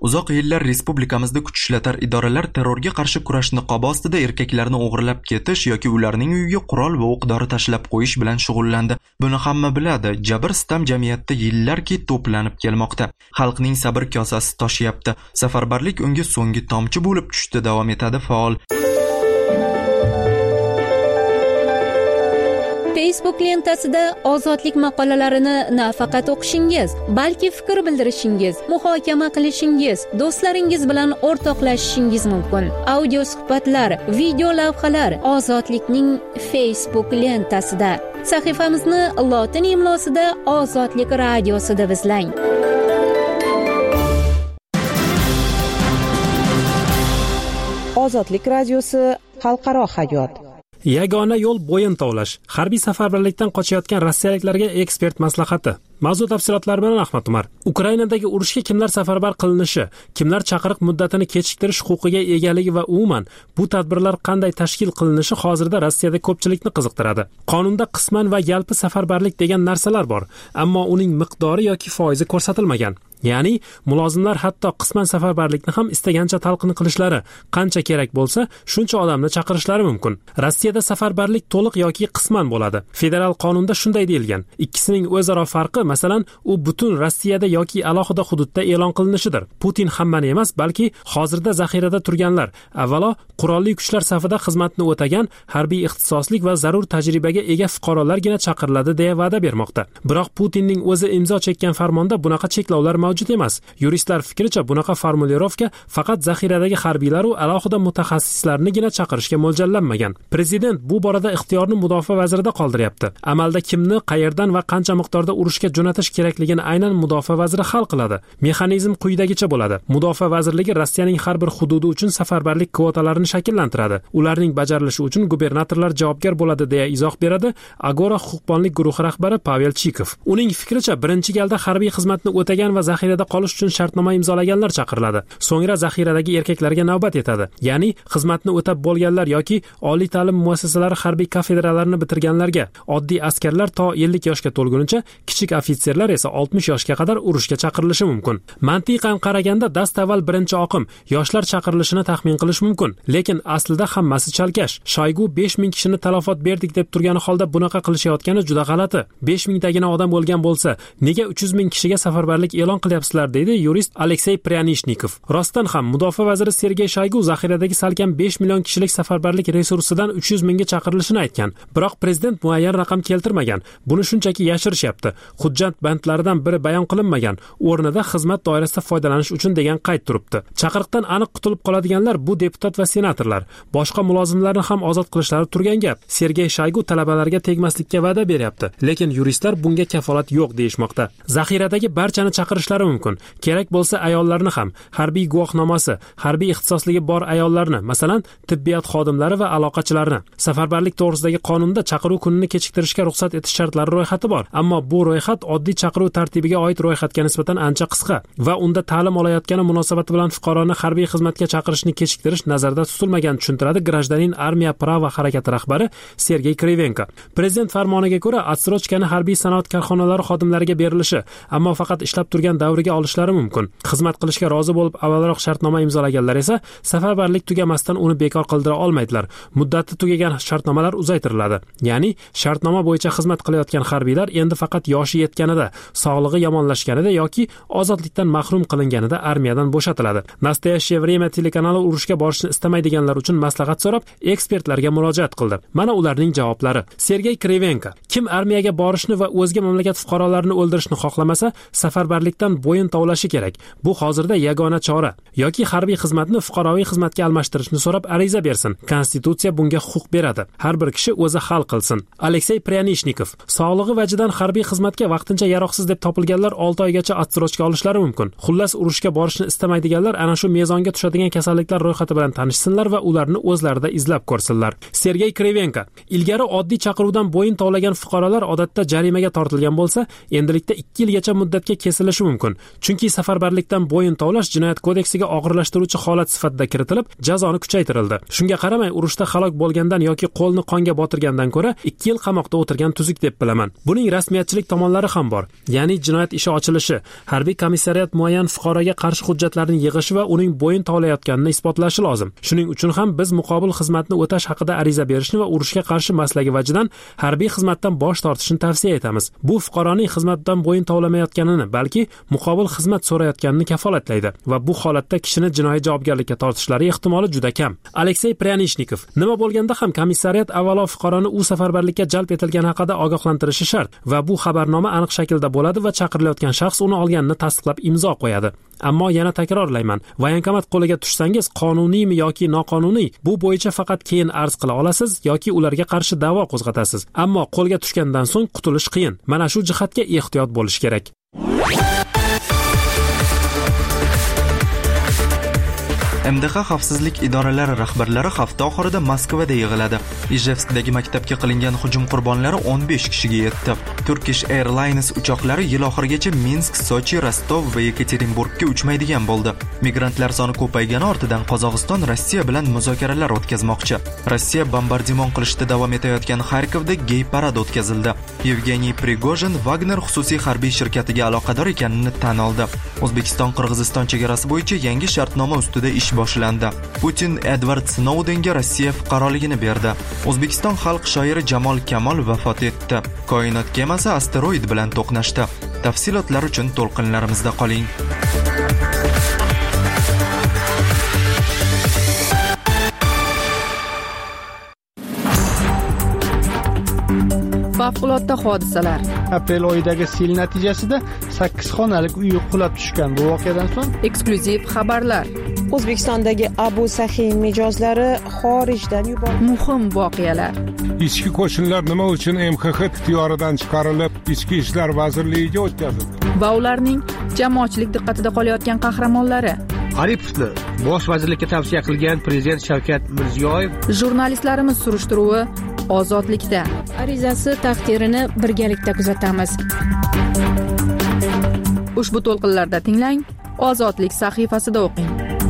Uzoq yillar respublikamizda kuch ishlatar idoralar terrorga qarshi kurash niqobi ostida erkaklarni o'g'irlab ketish yoki ularning uyiga qurol va o'q-dori tashlab qo'yish bilan shug'ullandi. Buni hamma biladi. Jabr-sitam jamiyatda yillarki to'planib kelmoqda. Xalqning sabr kosasi toshyapti. Safarbarlik unga so'nggi tomchi bo'lib tushdi, davom etadi faol. Facebook lentasida ozodlik maqolalarini nafaqat o'qishingiz, balki fikr bildirishingiz, muhokama qilishingiz, do'stlaringiz bilan o'rtoqlashishingiz mumkin. Audio suhbatlar, video lavhalar ozodlikning Facebook lentasida. Sahifamizni lotin imlosida Ozodlik radiosida izlang. Ozodlik radiosi xalqaro hayot. Yagona yo'l bo'yin tovlash. Harbiy safarbarlikdan qochayotgan rossiyaliklarga ekspert maslahati. Mavzu tafsilotlari bilan Ahmad Umar. Ukrainadagi urushga kimlar safarbar qilinishi, kimlar chaqiriq muddatini kechiktirish huquqiga egaligi va umuman bu tadbirlar qanday tashkil qilinishi hozirda Rossiyada ko'pchilikni qiziqtiradi. Qonunda qisman va yalpi safarbarlik degan narsalar bor, ammo uning miqdori yoki foizi ko'rsatilmagan. Ya'ni mulozimlar hatto qisman safarbarlikni ham istagancha talqin qilishlari, qancha kerak bo'lsa, shuncha odamni chaqirishlari mumkin. Rossiyada safarbarlik to'liq yoki qisman bo'ladi. Federal qonunda shunday deyilgan. Ikkisining o'zaro farqi, masalan, u butun Rossiyada yoki alohida hududda e'lon qilinishidir. Putin hammani emas, balki hozirda zaxirada turganlar, avvalo qurolli kuchlar safida xizmatni o'tagan, harbiy ixtisoslik va zarur tajribaga ega fuqarolargina chaqiriladi deya va'da bermoqda. Biroq Putinning o'zi imzo chekkan farmonda bunaqa cheklovlar mavjud emas. Yuristlar fikricha bunaqa formulirovka faqat zaxiradagi harbiylar va alohida mutaxassislarnigina chaqirishga mo'ljallanmagan. Prezident bu borada ixtiyorni mudofaa vazirida qoldiryapti. Amalda kimni, qayerdan va qancha miqdorda urushga jo'natish kerakligini aynan mudofaa vaziri hal qiladi. Mexanizm quyidagicha bo'ladi. Mudofaa vazirligi Rossiyaning har bir hududi uchun safarbarlik kvotalarini shakllantiradi. Ularning bajarilishi uchun gubernatorlar javobgar bo'ladi deya izoh beradi Agora huquqbonlik guruhi rahbari Pavel Chikov. Uning fikricha, birinchi galda harbiy xizmatni o'tagan va zaxirada qolish uchun shartnoma imzolaganlar chaqiriladi. So'ngra zaxiradagi erkaklarga navbat yetadi. Ya'ni xizmatni o'tab bo'lganlar yoki oliy ta'lim muassasalari harbiy kafedralarini bitirganlarga, oddiy askarlar to 50 yoshga to'lgunicha, kichik ofitserlar esa 60 yoshga qadar urushga chaqirilishi mumkin. Mantiqan qaraganda dastavval birinchi oqim yoshlar chaqirilishini taxmin qilish mumkin, lekin aslida hammasi chalkash. Shoygu 5000 kishini talafot berdik deb turgani holda bunaqa qilishayotgani juda g'alati. 5000 tagina odam bo'lgan bo'lsa, nega 300 ming kishiga safarbarlik e'lon qilyapsizlar, deydi yurist Aleksey Pryanishnikov. Rostdan ham mudofaa vaziri Sergey Shoygu zaxiradagi salkam 5 million kishilik safarbarlik resursidan 300 mingga chaqirilishini aytgan. Biroq prezident muayyan raqam keltirmagan. Buni shunchaki yashirishyapti. Hujjat bandlaridan biri bayon qilinmagan. O'rnida xizmat doirasida foydalanish uchun degan qayd turibdi. Chaqiriqdan aniq qutulib qoladiganlar bu deputat va senatorlar. Boshqa mulozimlarni ham ozod qilishlari turgan gap. Sergey Shoygu talabalarga tegmaslikka va'da beryapti, lekin yuristlar bunga kafolat yo'q deyishmoqda. Zaxiradagi barchani chaqirishlari mumkin. Kerak bo'lsa ayollarni ham, harbiy guvohnomasi, harbiy ixtisosligi bor ayollarni, masalan, tibbiyot xodimlari va aloqachilarni. Safarbarlik to'g'risidagi qonunda chaqiruv kunini kechiktirishga ruxsat etish shartlari ro'yxati bor, ammo bu ro'yxat oddiy chaqiruv tartibiga oid ro'yxatga nisbatan ancha qisqa va unda ta'lim olayotgani munosabati bilan fuqaroni harbiy xizmatga chaqirishni kechiktirish nazarda tutilmagan, tushuntiradi Grajdanin Armiya Prava harakati rahbari Sergey Krivenko. Prezident farmoniga ko'ra, отсрочкani harbiy sanoat korxonalari xodimlariga berilishi, ammo faqat ishlab turgan davriga olishlari mumkin. Xizmat qilishga rozi bo'lib avvalroq shartnoma imzolaganlar esa safarbarlik tugamasdan uni bekor qildira olmaydilar. Muddati tugagan shartnomalar uzaytiriladi. Ya'ni shartnoma bo'yicha xizmat qilayotgan harbiylar endi faqat yoshi yetganida, sog'lig'i yomonlashganida yoki ozodlikdan mahrum qilinganida armiyadan bo'shatiladi. Nastoящее время telekanali urushga borishni istamaydiganlar uchun maslahat so'rab ekspertlarga murojaat qildi. Mana ularning javoblari. Sergey Krivenko: kim armiyaga borishni va o'zga mamlakat fuqarolarini o'ldirishni xohlamasa, safarbarlikdan bo'yin tovlashi kerak. Bu hozirda yagona chora. Yoki harbiy xizmatni fuqaroviy xizmatga almashtirishni so'rab ariza bersin. Konstitutsiya bunga huquq beradi. Har bir kishi o'zi hal qilsin. Aleksey Pryanishnikov: sog'lig'i vajidan harbiy xizmatga vaqtincha yaroqsiz deb topilganlar 6 oygacha отсрочка olishlari mumkin. Xullas, urushga borishni istamaydiganlar ana shu mezonga tushadigan kasalliklar ro'yxati bilan tanishsinlar va ularni o'zlarida izlab ko'rsinlar. Sergey Krivenko: ilgari oddiy chaqiruvdan bo'yin tovlagan fuqarolar odatda jarimaga tortilgan bo'lsa, endilikda 2 yilgacha muddatga kesilishi mumkin. mumkin, chunki safarbarlikdan bo'yin tovlash jinoyat kodeksiga og'irlashtiruvchi holat sifatida kiritilib, jazoni kuchaytirildi. Shunga qaramay, urushda halok bo'lgandan yoki qo'lni qonga botirgandan ko'ra 2 yil qamoqda o'tirgan tuzuk deb bilaman. Buning rasmiyatchilik tomonlari ham bor. Ya'ni jinoyat ishi ochilishi, harbiy komissariyat muayyan fuqaroga qarshi hujjatlarni yig'ishi va uning bo'yin tovlayotganini isbotlashi lozim. Shuning uchun ham biz muqobil xizmatni o'tash haqida ariza berishni va urushga qarshi maslagi vajidan harbiy xizmatdan bosh tortishni tavsiya etamiz. Bu fuqaroning xizmatdan bo'yin tovlamayotganini, balki muqobil xizmat so'rayotganini kafolatlaydi va bu holatda kishini jinoiy javobgarlikka tortishlari ehtimoli juda kam. Aleksey Pryanishnikov: nima bo'lganda ham komissariyat avvalo fuqaroni u safarbarlikka jalb etilgani haqida ogohlantirishi shart va bu xabarnoma aniq shaklda bo'ladi va chaqirilayotgan shaxs uni olganini tasdiqlab imzo qo'yadi. Ammo yana takrorlayman, voyankomat qo'liga tushsangiz, qonuniymi yoki noqonuniy, bu bo'yicha faqat keyin arz qila olasiz yoki ularga qarshi da'vo qo'zg'atasiz. Ammo qo'lga tushgandan so'ng qutulish qiyin. Mana shu jihatga ehtiyot bo'lish kerak. MDH xavfsizlik idoralari rahbarlari hafta oxirida Moskvada yig'iladi. Ijevskdagi maktabga qilingan hujum qurbonlari 15 kishiga yetdi. Turkish Airlines uchoqlari yil oxirigacha Minsk, Sochi, Rostov va Yekaterinburgga uchmaydigan bo'ldi. Migrantlar soni ko'paygani ortidan Qozog'iston Rossiya bilan muzokaralar o'tkazmoqchi. Rossiya bombardimon qilishda davom etayotgan Xarkovda gey parad o'tkazildi. Yevgeniy Prigojin Wagner xususiy harbiy shirkatiga aloqador ekanini tan oldi. O'zbekiston-Qirg'iziston chegarasi bo'yicha yangi shartnoma ustida ish boshlandi. Putin Edward Snowdenga Rossiya fuqaroligini berdi. O'zbekiston xalq shoiri Jamol Kamol vafot etdi. Koinot kemasi asteroid bilan to'qnashdi. Tafsilotlar uchun to'lqinlarimizda qoling. Favqulodda hodisalar. Aprel oyidagi sel natijasida 8 xonalik uy qulab tushgan. Bu voqeadan so'ng Eksklyuziv xabarlar. O'zbekistondagi Abu Sahiy mijozlari xorijdan yuborildi. Muhim voqealar. Ichki qo'shinlar nima uchun MXX ixtiyoridan chiqarilib, Ichki ishlar vazirligiga o'tkazildi? Va ularning jamoatchilik diqqatida qolayotgan qahramonlari. Aripovni bosh vazirlikka tavsiya qilgan prezident Shavkat Mirziyoyev. Jurnalistlarimiz surishtiruvi ozodlikda. Arizasi taqdirini birgalikda kuzatamiz. Ushbu to'lqinlarda tinglang, Ozodlik sahifasida o'qing.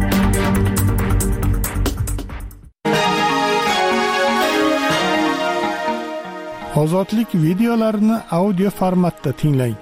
Ozodlik videolarini audio formatda tinglang.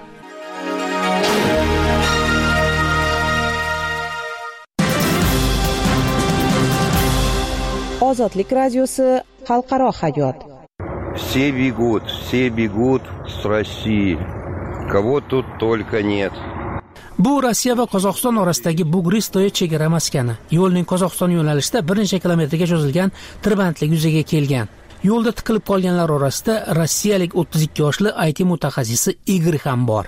Ozodlik radiosi xalqaro hayot. Все бегут с России. Кого тут только нет. Bu Rossiya va Qozog'iston orasidagi Bugristoye chegara maskani. Yo'lning Qozog'iston yo'nalishida bir necha kilometrga cho'zilgan tirbandlik yuzaga kelgan. Yo'lda tiqilib qolganlar orasida rossiyalik 32 yoshli IT mutaxassisi Igor ham bor.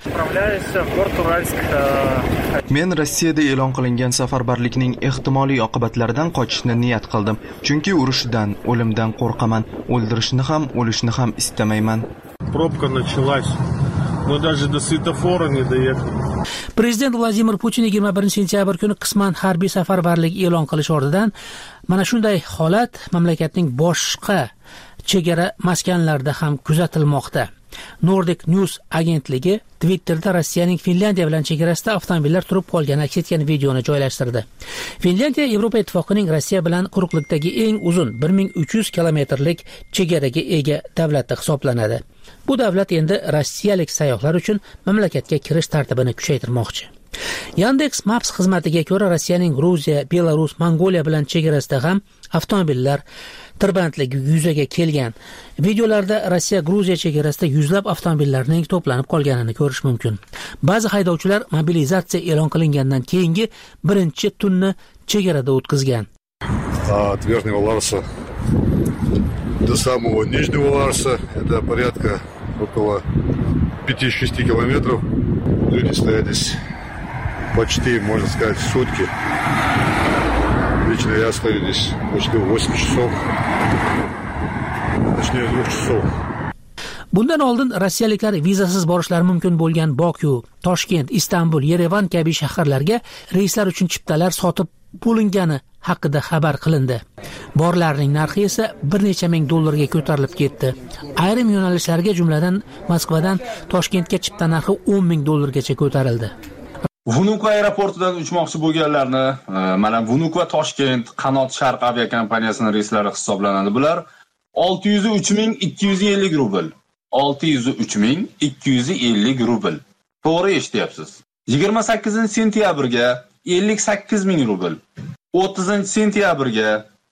Men Rossiyada e'lon qilingan safarbarlikning ehtimoliy oqibatlaridan qochishni niyat qildim. Chunki urushdan, o'limdan qo'rqaman. O'ldirishni ham, o'lishni ham istamayman. Пробка началась. Мы даже до светофора не доехали. Prezident Vladimir Putin 21-sentyabr kuni qisman harbiy safarbarlik e'lon qilish ortidan mana shunday holat mamlakatning boshqa chegara maskanlarida ham kuzatilmoqda. Nordic News agentligi Twitterda Rossiyaning Finlandiya bilan chegarasida avtomobillar turib qolgani aks etgan videoni joylashtirdi. Finlandiya Yevropa ittifoqining Rossiya bilan quruqlikdagi eng uzun 1300 kilometrlik chegaraga ega davlati hisoblanadi. Bu davlat endi rossiyalik sayyohlar uchun mamlakatga kirish tartibini kuchaytirmoqchi. Yandex Maps xizmatiga ko'ra Rossiyaning Gruziya, Belarus, Mongoliya bilan chegarasida ham avtomobillar tirbandligi yuzaga kelgan. Videolarda Rossiya Gruziya chegarasida yuzlab avtomobillarning to'planib qolganini ko'rish mumkin. Ba'zi haydovchilar mobilizatsiya e'lon qilingandan keyingi birinchi tunni chegarada o'tkazgan. От Верхнего Ларса до самого Нижнего Ларса это порядка около 5-6 километров. Люди стоят здесь почти, можно сказать, сутки. Лично я стою здесь почти 8 часов. Точнее, 2 часов. Bundan oldin rossiyaliklar vizasiz borishlari mumkin bo'lgan Boku, Toshkent, Istanbul, Yerevan kabi shaharlarga reyslar uchun chiptalar sotib bo'lingani haqida xabar qilindi. Borlarning narxi esa bir necha ming dollarga ko'tarilib ketdi. Ayrim yo'nalishlarga, jumladan Moskvadan Toshkentga chipta narxi 10 ming dollargacha ko'tarildi. Vnukovo aeroportidan uchmoqchi bo'lganlarni, mana Vnukovo Toshkent qanot Sharq aviakompaniyasining reyslari hisoblanadi. Bular 603.250 rubl. 603.250 rubl. To'g'ri eshityapsiz. 28-sentyabrga 58.000 rubl. 30-sentyabrga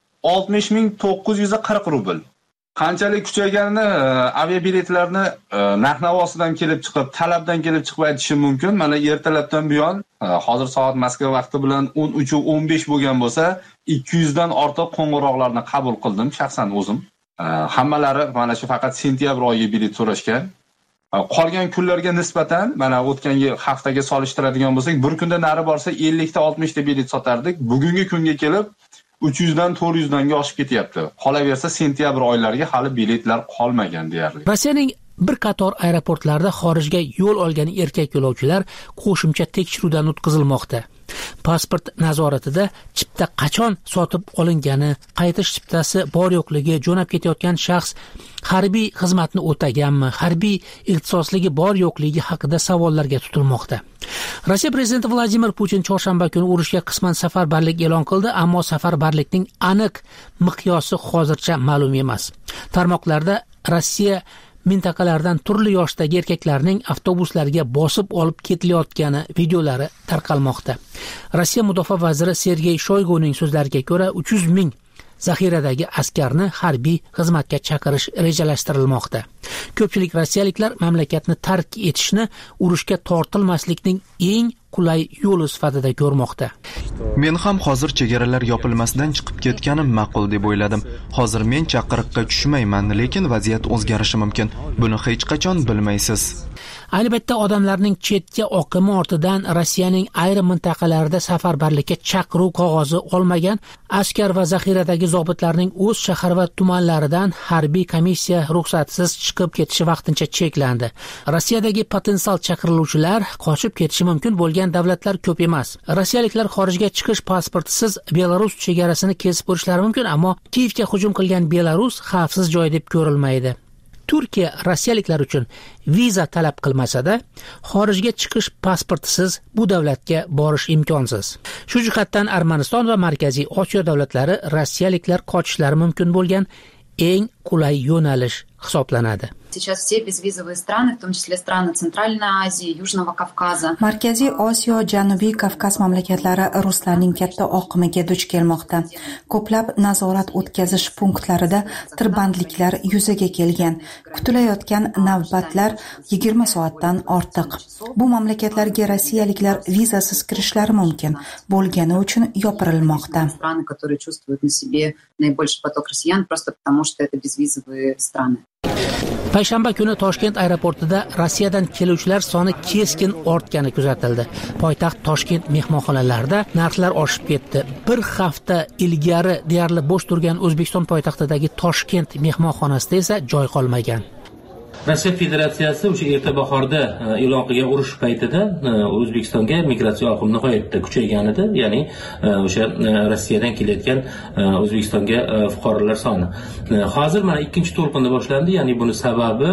60.940 rubl. Qanchalik kuchayganini aviabiletlarni narx-navosidan kelib chiqib, talabdan kelib chiqib aytishim mumkin. Mana ertalabdan buyon, hozir soat Moskva vaqti bilan 13:15 bo'lgan bo'lsa, 200 dan ortiq qo'ng'iroqlarni qabul qildim shaxsan o'zim. Hammalari mana shu faqat sentyabr oyi bilet so'rashgan. Qolgan kunlarga nisbatan mana o'tgan haftaga solishtiradigan bo'lsak, bir kunda nari borsa 50 ta 60 ta bilet sotardik. Bugungi kunga kelib 300 dan 400 danga oshib ketyapti. Qolaversa sentyabr oylariga hali biletlar qolmagan deyarli. Rossiyaning bir qator aeroportlarda xorijga yo'l olgan erkak yo'lovchilar qo'shimcha tekshiruvdan o'tkazilmoqda. Pasport nazoratida chipta qachon sotib olingani, qaytish chiptasi bor yo'qligi, jo'nab ketayotgan shaxs harbiy xizmatni o'taganmi, harbiy ixtisosligi bor yo'qligi haqida savollarga tutilmoqda. Rossiya prezidenti Vladimir Putin chorshanba kuni urushga qisman safarbarlik e'lon qildi, ammo safarbarlikning aniq miqyosi hozircha ma'lum emas. Tarmoqlarda Rossiya mintaqalardan turli yoshdagi erkaklarning avtobuslarga bosib olib ketilayotgani videolari tarqalmoqda. Rossiya mudofaa vaziri Sergey Shoyguning so'zlariga ko'ra 300 ming zaxiradagi askarni harbiy xizmatga chaqirish rejalashtirilmoqda. Ko'pchilik rossiyaliklar mamlakatni tark etishni urushga tortilmaslikning eng qulay yo'li sifatida ko'rmoqda. Men ham hozir chegaralar yopilmasidan chiqib ketganim ma'qul deb o'yladim. Hozir men chaqiriqqa tushmayman, lekin vaziyat o'zgarishi mumkin. Buni hech qachon bilmaysiz. Ayni paytda odamlarning chetga oqimi ortidan Rossiyaning ayrim mintaqalarida safarbarlikka chaqiruv qog'ozi olmagan askar va zaxiradagi zobitlarning o'z shahar va tumanlaridan harbiy komissiya ruxsatsiz chiqib ketishi vaqtincha cheklandi. Rossiyadagi potensial chaqiriluvchilar qochib ketishi mumkin bo'lgan davlatlar ko'p emas. Rossiyaliklar xorijga chiqish pasportisiz Belarus chegarasini kesib o'tishlari mumkin, ammo Kiyevga hujum qilgan Belarus xavfsiz joy deb ko'rilmaydi. Turkiya rossiyaliklar uchun viza talab qilmasa-da, xorijga chiqish pasportisiz bu davlatga borish imkonsiz. Shu jihatdan Armaniston va Markaziy Osiyo davlatlari rossiyaliklar qochishlari mumkin bo'lgan eng qulay yo'nalish hisoblanadi. Сейчас все безвизовые страны, в том числе страны Центральной Азии, Южного Кавказа. Markaziy Osiyo, Janubiy Kavkaz mamlakatlari ruslarning katta oqimiga duch kelmoqda. Ko'plab nazorat o'tkazish punktlarida tirbandliklar yuzaga kelgan. Kutilayotgan navbatlar 20 soatdan ortiq. Bu mamlakatlarga rossiyaliklar vizasiz kirishlari mumkin bo'lgani uchun yopirilmoqda. Страны, которые чувствуют на себе наибольший поток россиян, просто потому что это безвизовые страны. Payshanba kuni Toshkent aeroportida Rossiyadan keluvchilar soni keskin ortgani kuzatildi. Poytaxt Toshkent mehmonxonalarida narxlar oshib ketdi. Bir hafta ilgari deyarli bo'sh turgan O'zbekiston poytaxtidagi Toshkent mehmonxonasida esa joy qolmagan. Rossiya Federatsiyasi o'sha erta bahorda e'lon qilgan urush paytida O'zbekistonga migratsiya oqimi nihoyatda kuchaygan edi, ya'ni o'sha Rossiyadan kelayotgan O'zbekistonga fuqarolar soni. Hozir mana ikkinchi to'lqinda boshlandi, ya'ni buni sababi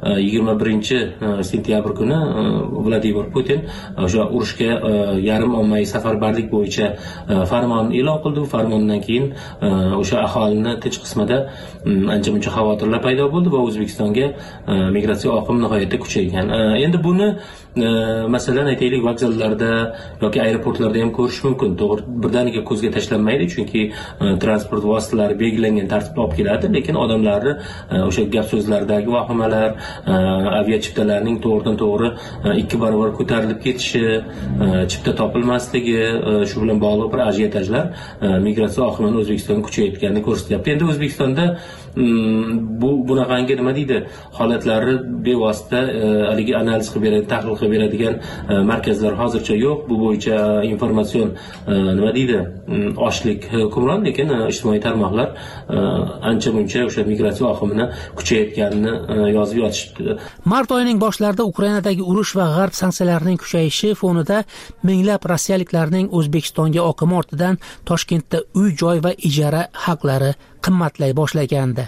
21-sentyabr kuni Vladimir Putin o'sha urushga yarim ommaviy safarbarlik bo'yicha farmon e'lon qildi. Farmondan keyin o'sha aholini tinch qismida ancha-muncha xavotirlar paydo bo'ldi va O'zbekistonga migratsiya oqimi nihoyatda kuchaygan. Endi buni masalan aytaylik vokzallarda yoki aeroportlarda ham ko'rish mumkin. To'g'ri, birdaniga ko'zga tashlanmaydi, chunki transport vositalari belgilangan tartibda olib keladi, lekin odamlarni o'sha gap so'zlardagi vahimalar, aviachiptalarning to'g'ridan-to'g'ri 2 barobar ko'tarilib ketishi, chipta topilmasligi, shu bilan bog'liq bir ajiotajlar migratsiya oqimini O'zbekistonga kuchayotganini ko'rsatyapti. Endi O'zbekistonda bunaqangi nima deydi, holatlarni bevosita haligi analiz qilib beradigan, tahlil ma'lumotga beradigan markazlar hozircha yo'q. Bu bo'yicha informatsion nima deydi, ochlik hukmron, lekin ijtimoiy tarmoqlar ancha muncha o'sha migratsiya oqimini kuchayotganini yozib yotishibdi. Mart oyining boshlarida Ukrainadagi urush va g'arb sanksiyalarining kuchayishi fonida minglab rossiyaliklarning O'zbekistonga oqimi ortidan Toshkentda uy-joy va ijara haqlari qimmatlay boshlagandi.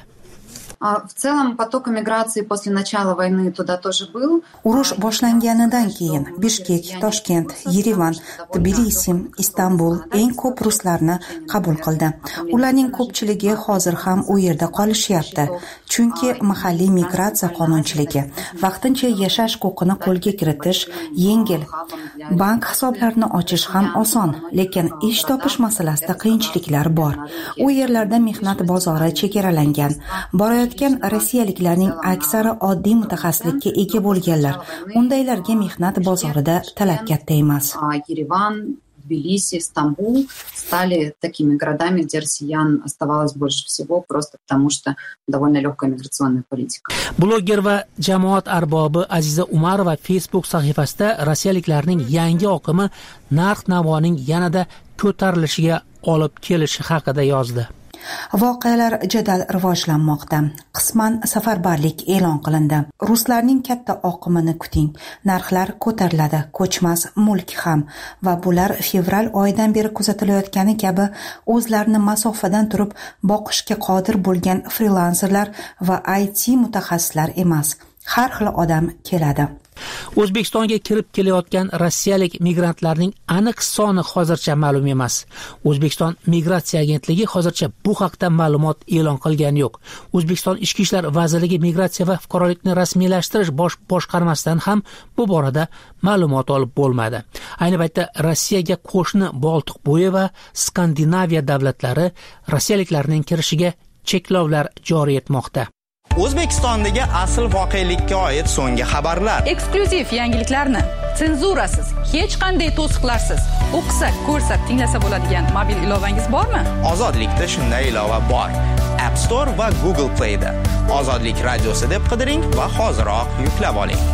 В целом поток миграции после начала войны туда тоже был. Urush boshlanganidan keyin Bishkek, Toshkent, Yerevan, Tbilisi, Istanbul eng ko'p ruslarni qabul qildi. Ularning ko'pchiligi hozir ham u yerda qolishyapti. Chunki mahalliy migratsiya qonunchiligi vaqtincha yashash huquqini qo'lga kiritish yengil. Bank hisoblarini ochish ham oson, lekin ish topish masalasida qiyinchiliklar bor. U yerlarda mehnat bozori chegaralangan. Borayotgan rossiyaliklarning aksari oddiy mutaxassislikka ega bo'lganlar. Undaylarga mehnat bozorida talab katta emas. Yerevan, Тбилиси, Стамбул стали такими городами, где россиян оставалось больше всего, просто потому что довольно легкая миграционная политика. Blogger va jamoat arbobi Aziza Umarova Facebook sahifasida rossiyaliklarning yangi oqimi narx-navoning yanada ko'tarilishiga olib kelishi haqida yozdi. Voqealar jadal rivojlanmoqda. Qisman safarbarlik e'lon qilindi. Ruslarning katta oqimini kuting. Narxlar ko'tariladi, ko'chmas mulk ham va bular fevral oyidan beri kuzatilayotgani kabi o'zlarini masofadan turib boqishga qodir bo'lgan frilanserlar va IT mutaxassislar emas. Har xil odam keladi. O'zbekistonga kirib kelayotgan rossiyalik migrantlarning aniq soni hozircha ma'lum emas. O'zbekiston migratsiya agentligi hozircha bu haqda ma'lumot e'lon qilgani yo'q. O'zbekiston Ichki ishlar vazirligi migratsiya va fuqarolikni rasmiylashtirish boshqarmasidan ham bu borada ma'lumot olib bo'lmadi. Ayni paytda Rossiyaga qo'shni Boltiqbo'yi va Skandinaviya davlatlari rossiyaliklarning kirishiga cheklovlar joriy etmoqda. O'zbekistondagi asl voqelikka oid so'nggi xabarlar. Eksklyuziv yangiliklarni senzurasiz, hech qanday to'siqlarsiz o'qisa, ko'rsa, tinglasa bo'ladigan mobil ilovangiz bormi? Ozodlikda shunday ilova bor. App Store va Google Play da. Ozodlik radiosi deb qidiring va hoziroq yuklab oling.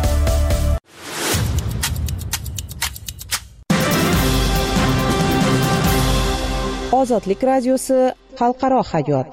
Ozodlik radiosi xalqaro hayot.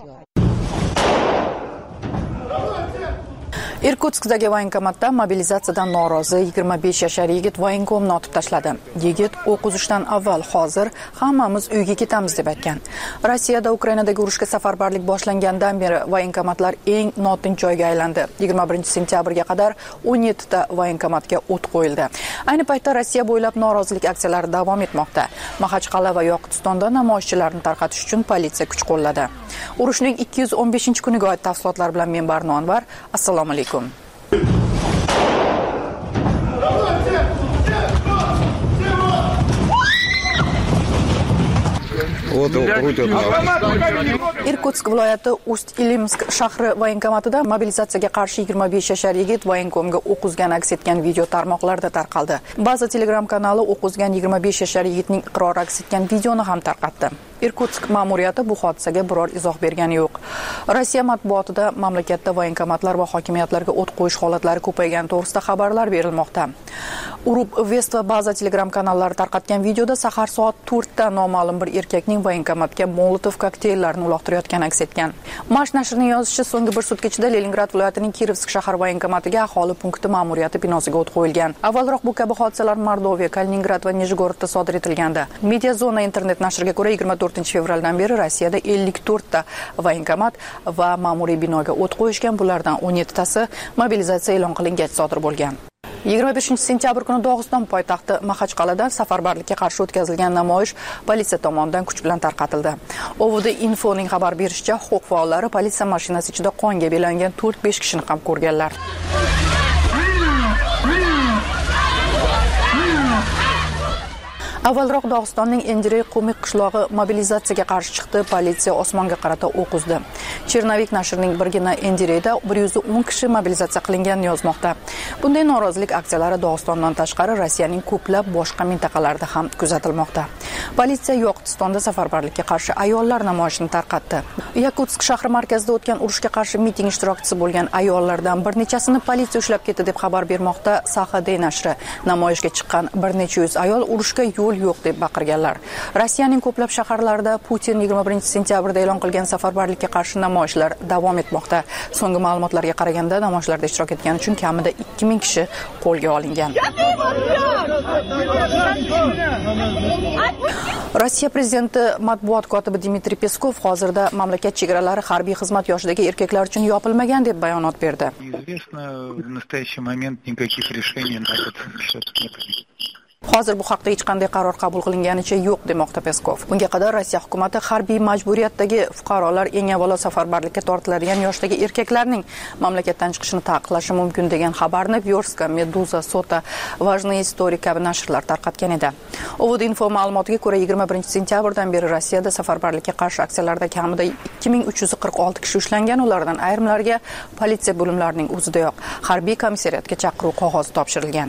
Irkutskdagi voyinkomatda mobilizatsiyadan norozi 25 yashar yigit voyinkomni otib tashladi. Yigit o'q uzishdan avval hozir hammamiz uyga ketamiz deb aytgan. Rossiyada Ukrainadagi urushga safarbarlik boshlangandan beri voyinkomatlar eng notinch joyga aylandi. 21-sentyabrga qadar 17 ta voyinkomatga o't qo'yildi. Ayni paytda Rossiya bo'ylab norozilik aksiyalari davom etmoqda. Maxachqal'a va Yoqutistonda namoyishchilarni tarqatish uchun politsiya kuch qo'lladi. Urushning 215-kuniga oid tafsilotlar bilan men Barno Anvar. Assalomu alaykum. Irkutsk viloyati Ust-Ilimsk shahri voyinkomatida mobilizatsiyaga qarshi 25 yashar yigit voyinkomga o'q uzgan aks etgan video tarmoqlarda tarqaldi. Ba'zi Telegram kanali o'q uzgan 25 yashar yigitning iqrori aks etgan videoni ham tarqatdi. Irkutsk ma'muriyati bu hodisaga biror izoh bergani yo'q. Rossiya matbuotida mamlakatda voyinkomatlar va hokimiyatlarga o't qo'yish holatlari ko'paygani to'g'risida xabarlar berilmoqda. Urub West va ba'zi Telegram kanallari tarqatgan videoda sahar soat 4 da noma'lum bir erkakning voyinkomatga Molotov kokteyllarini uloqtirayotgani aks etgan. Mash nashrining yozishicha, so'nggi bir sutka ichida Leningrad viloyatining Kirovsk shahar voyinkomatiga aholi punkti ma'muriyati binosiga o't qo'yilgan. Avvalroq bu kabi hodisalar Mordoviya, Kaliningrad va Nijgorodda sodir etilgandi. Mediazona internet nashriga ko'ra 4-fevraldan beri Rossiyada 54 ta voyinkomat va ma'muriy binoga o't qo'yishgan. Bulardan 17 tasi mobilizatsiya e'lon qilingach sodir bo'lgan. 25-sentyabr kuni Dog'iston poytaxti Maxachqal'ada safarbarlikka qarshi o'tkazilgan namoyish politsiya tomonidan kuch bilan tarqatildi. OVD Infoning xabar berishicha, huquq faollari politsiya mashinasi ichida qonga belangan 4-5 kishini ham ko'rganlar. Avvalroq Dog'istonning Endirey Qo'miq qishlog'i mobilizatsiyaga qarshi chiqdi. Politsiya osmonga qarata o'q uzdi. Chernavik nashrining birgina Endireyda 110 kishi mobilizatsiya qilinganini yozmoqda. Bunday norozilik aksiyalari Dog'istondan tashqari Rossiyaning ko'plab boshqa mintaqalarida ham kuzatilmoqda. Politsiya Yoqutistonda safarbarlikka qarshi ayollar namoyishini tarqatdi. Yakutsk shahri markazida o'tgan urushga qarshi miting ishtirokchisi bo'lgan ayollardan bir nechasini politsiya ushlab ketdi deb xabar bermoqda Sahaday nashri. Namoyishga chiqqan bir necha yuz ayol urushga yo'l yo'q deb baqirganlar. Rossiyaning ko'plab shaharlarida Putin 21-sentyabrda e'lon qilgan safarbarlikka qarshi namoyishlar davom etmoqda. So'nggi ma'lumotlarga qaraganda namoyishlarda ishtirok etgani uchun kamida 2000 kishi qo'lga olingan. Rossiya prezidenti matbuot kotibi Dmitriy Peskov hozirda mamlakat chegaralari harbiy xizmat yoshidagi erkaklar uchun yopilmagan deb bayonot berdi. Hozir bu haqda hech qanday qaror qabul qilinganicha yo'q demoqda Peskov. Bunga qadar Rossiya hukumatı harbiy majburiyatdagi fuqarolar eng avvalo safarbarlikka tortiladigan yoshdagi erkaklarning mamlakatdan chiqishini taqiqlashi mumkin degan xabarni Vyorska, Meduza, Sota, Важные истории kabi nashrlar tarqatgan edi. Ovozinfo ma'lumotiga ko'ra 21-sentyabrdan beri Rossiyada safarbarlikka qarshi aksiyalarda kamida 2346 kishi ushlangan, ulardan ayrimlarga politsiya bo'limlarining o'zidayoq harbiy komissariyatga chaqiruv qog'ozi topshirilgan.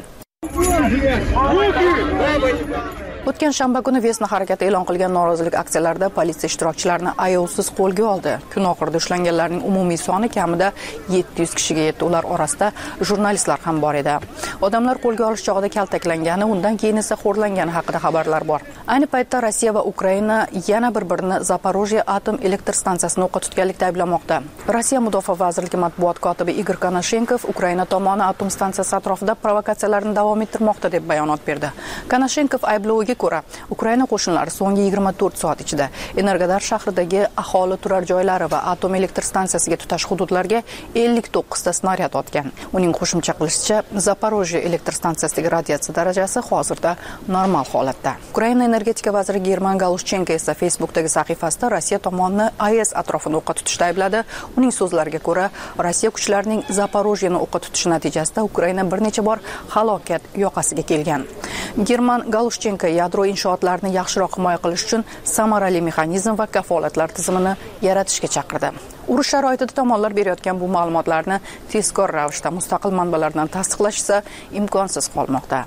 O'tgan shanba kuni Vesna harakati e'lon qilgan norozilik aksiyalarida politsiya ishtirokchilarini ayovsiz qo'lga oldi. Kun oxirida ushlanganlarning umumiy soni kamida 700 kishiga yetdi. Ular orasida jurnalistlar ham bor edi. Odamlar qo'lga olish chog'ida kaltaklangani, undan keyin esa xo'rlangani haqida xabarlar bor. Ayni paytda Rossiya va Ukraina yana bir-birini Zaporojye atom elektr stansiyasini o'qqa tutganlikda ayblamoqda. Rossiya Mudofaa vazirligi matbuot kotibi Igor Konashenkov Ukraina tomoni atom stansiyasi atrofida provokatsiyalarni davom ettirmoqda deb bayonot berdi. Konashenkov aybloviga ko'ra, Ukraina qo'shinlari so'nggi 24 soat ichida Energodar shahridagi aholi turar joylari va atom elektr stansiyasiga tutash hududlarga 59 ta snaryad otgan. Uning qo'shimcha qilishicha, Zaporojye elektr stansiyasidagi radiatsiya darajasi hozirda normal holatda. Ukraina energetika vaziri German Galushchenko esa Facebookdagi sahifasida Rossiya tomonini AES atrofini o'qqa tutishda aybladi. Uning so'zlariga ko'ra, Rossiya kuchlarining Zaporojyeni o'qqa tutishi natijasida Ukraina bir necha bor halokat yoqasiga kelgan. German Galushchenko yadro inshootlarni yaxshiroq himoya qilish uchun samarali mexanizm va kafolatlar tizimini yaratishga chaqirdi. Urush sharoitida tomonlar berayotgan bu ma'lumotlarni tezkor ravishda mustaqil manbalardan tasdiqlash esa imkonsiz qolmoqda.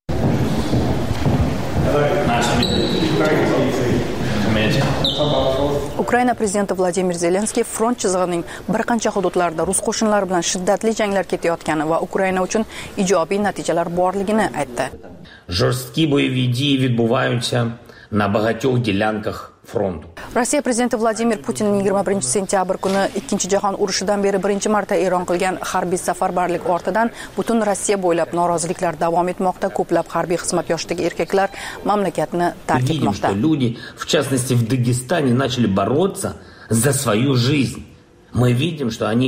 Ukraina prezidenti Vladimir Zelenskiy front chizig'ining bir qancha hududlarida rus qo'shinlari bilan shiddatli janglar ketayotgani va Ukraina uchun ijobiy natijalar borligini aytdi. Жорсткі бойові дії відбуваються на багатьох ділянках frontu. Rossiya prezidenti Vladimir Putinning 21-sentyabr kuni Ikkinchi jahon urushidan beri birinchi marta e'lon qilgan harbiy safarbarlik ortidan butun Rossiya bo'ylab noroziliklar davom etmoqda. Ko'plab harbiy xizmat yoshidagi erkaklar mamlakatni tark etmoqda. Люди, в частности в Дагестане, начали бороться за свою жизнь. Мы видим, что они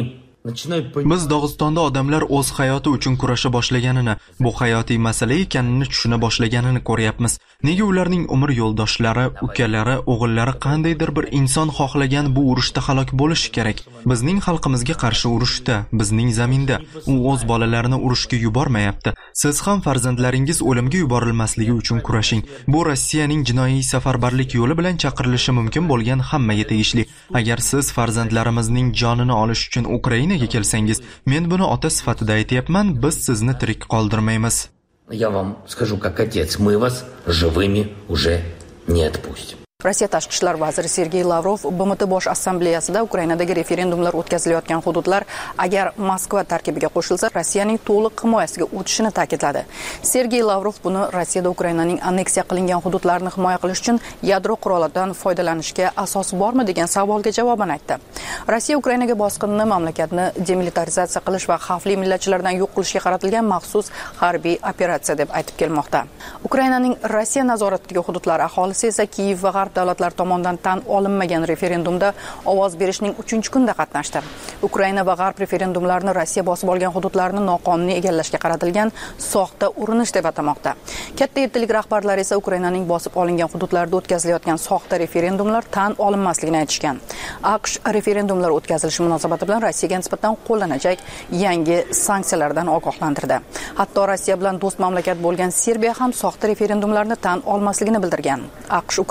Biz Dog'istonda odamlar o'z hayoti uchun kurasha boshlaganini, bu hayotiy masala ekanini tushuna boshlaganini ko'ryapmiz. Nega ularning umr yo'ldoshlari, ukalari, o'g'illari qandaydir bir inson xohlagan bu urushda halok bo'lishi kerak? Bizning xalqimizga qarshi urushda, bizning zaminda u o'z bolalarini urushga yubormayapti. Siz ham farzandlaringiz o'limga yuborilmasligi uchun kurashing. Bu Rossiyaning jinoiy safarbarlik yo'li bilan chaqirilishi mumkin bo'lgan hammaga tegishli. Agar siz farzandlarimizning jonini olish uchun Ukraina kelsangiz, men buni ota sifatida aytayapman, biz sizni tirik qoldirmaymiz. Я вам скажу как отец, мы вас живыми уже не отпустим. Rossiya tashqi ishlar vaziri Sergey Lavrov BMT bosh assambleyasida Ukrainadagi referendumlar o'tkazilayotgan hududlar agar Moskva tarkibiga qo'shilsa, Rossiyaning to'liq himoyasiga o'tishini ta'kidladi. Sergey Lavrov buni Rossiyada Ukrainaning anneksiya qilingan hududlarini himoya qilish uchun yadro qurollaridan foydalanishga asos bormi degan savolga javoban aytdi. Rossiya Ukrainaga bosqinni mamlakatni demilitarizatsiya qilish va xavfli millatchilardan yo'q qilishga qaratilgan maxsus harbiy operatsiya deb aytib kelmoqda. Ukrainaning Rossiya nazoratidagi hududlari aholisi esa Kiyev va davlatlar tomonidan tan olinmagan referendumda ovoz berishning 3-kunida qatnashdi. Ukraina va G'arb referendumlarini Rossiya bosib olgan hududlarni noqonuniy egallashga qaratilgan soxta urinish deb atamoqda. Katta yettilik rahbarlari esa Ukrainaning bosib olingan hududlarda o'tkazilayotgan soxta referendumlar tan olinmasligini aytishgan. AQSh referendumlar o'tkazilishi munosabati bilan Rossiyaga nisbatan qo'llanajak yangi sanksiyalardan ogohlantirdi. Hatto Rossiya bilan do'st mamlakat bo'lgan Serbiya ham soxta referendumlarni tan olmasligini bildirgan. AQSh Ukrainada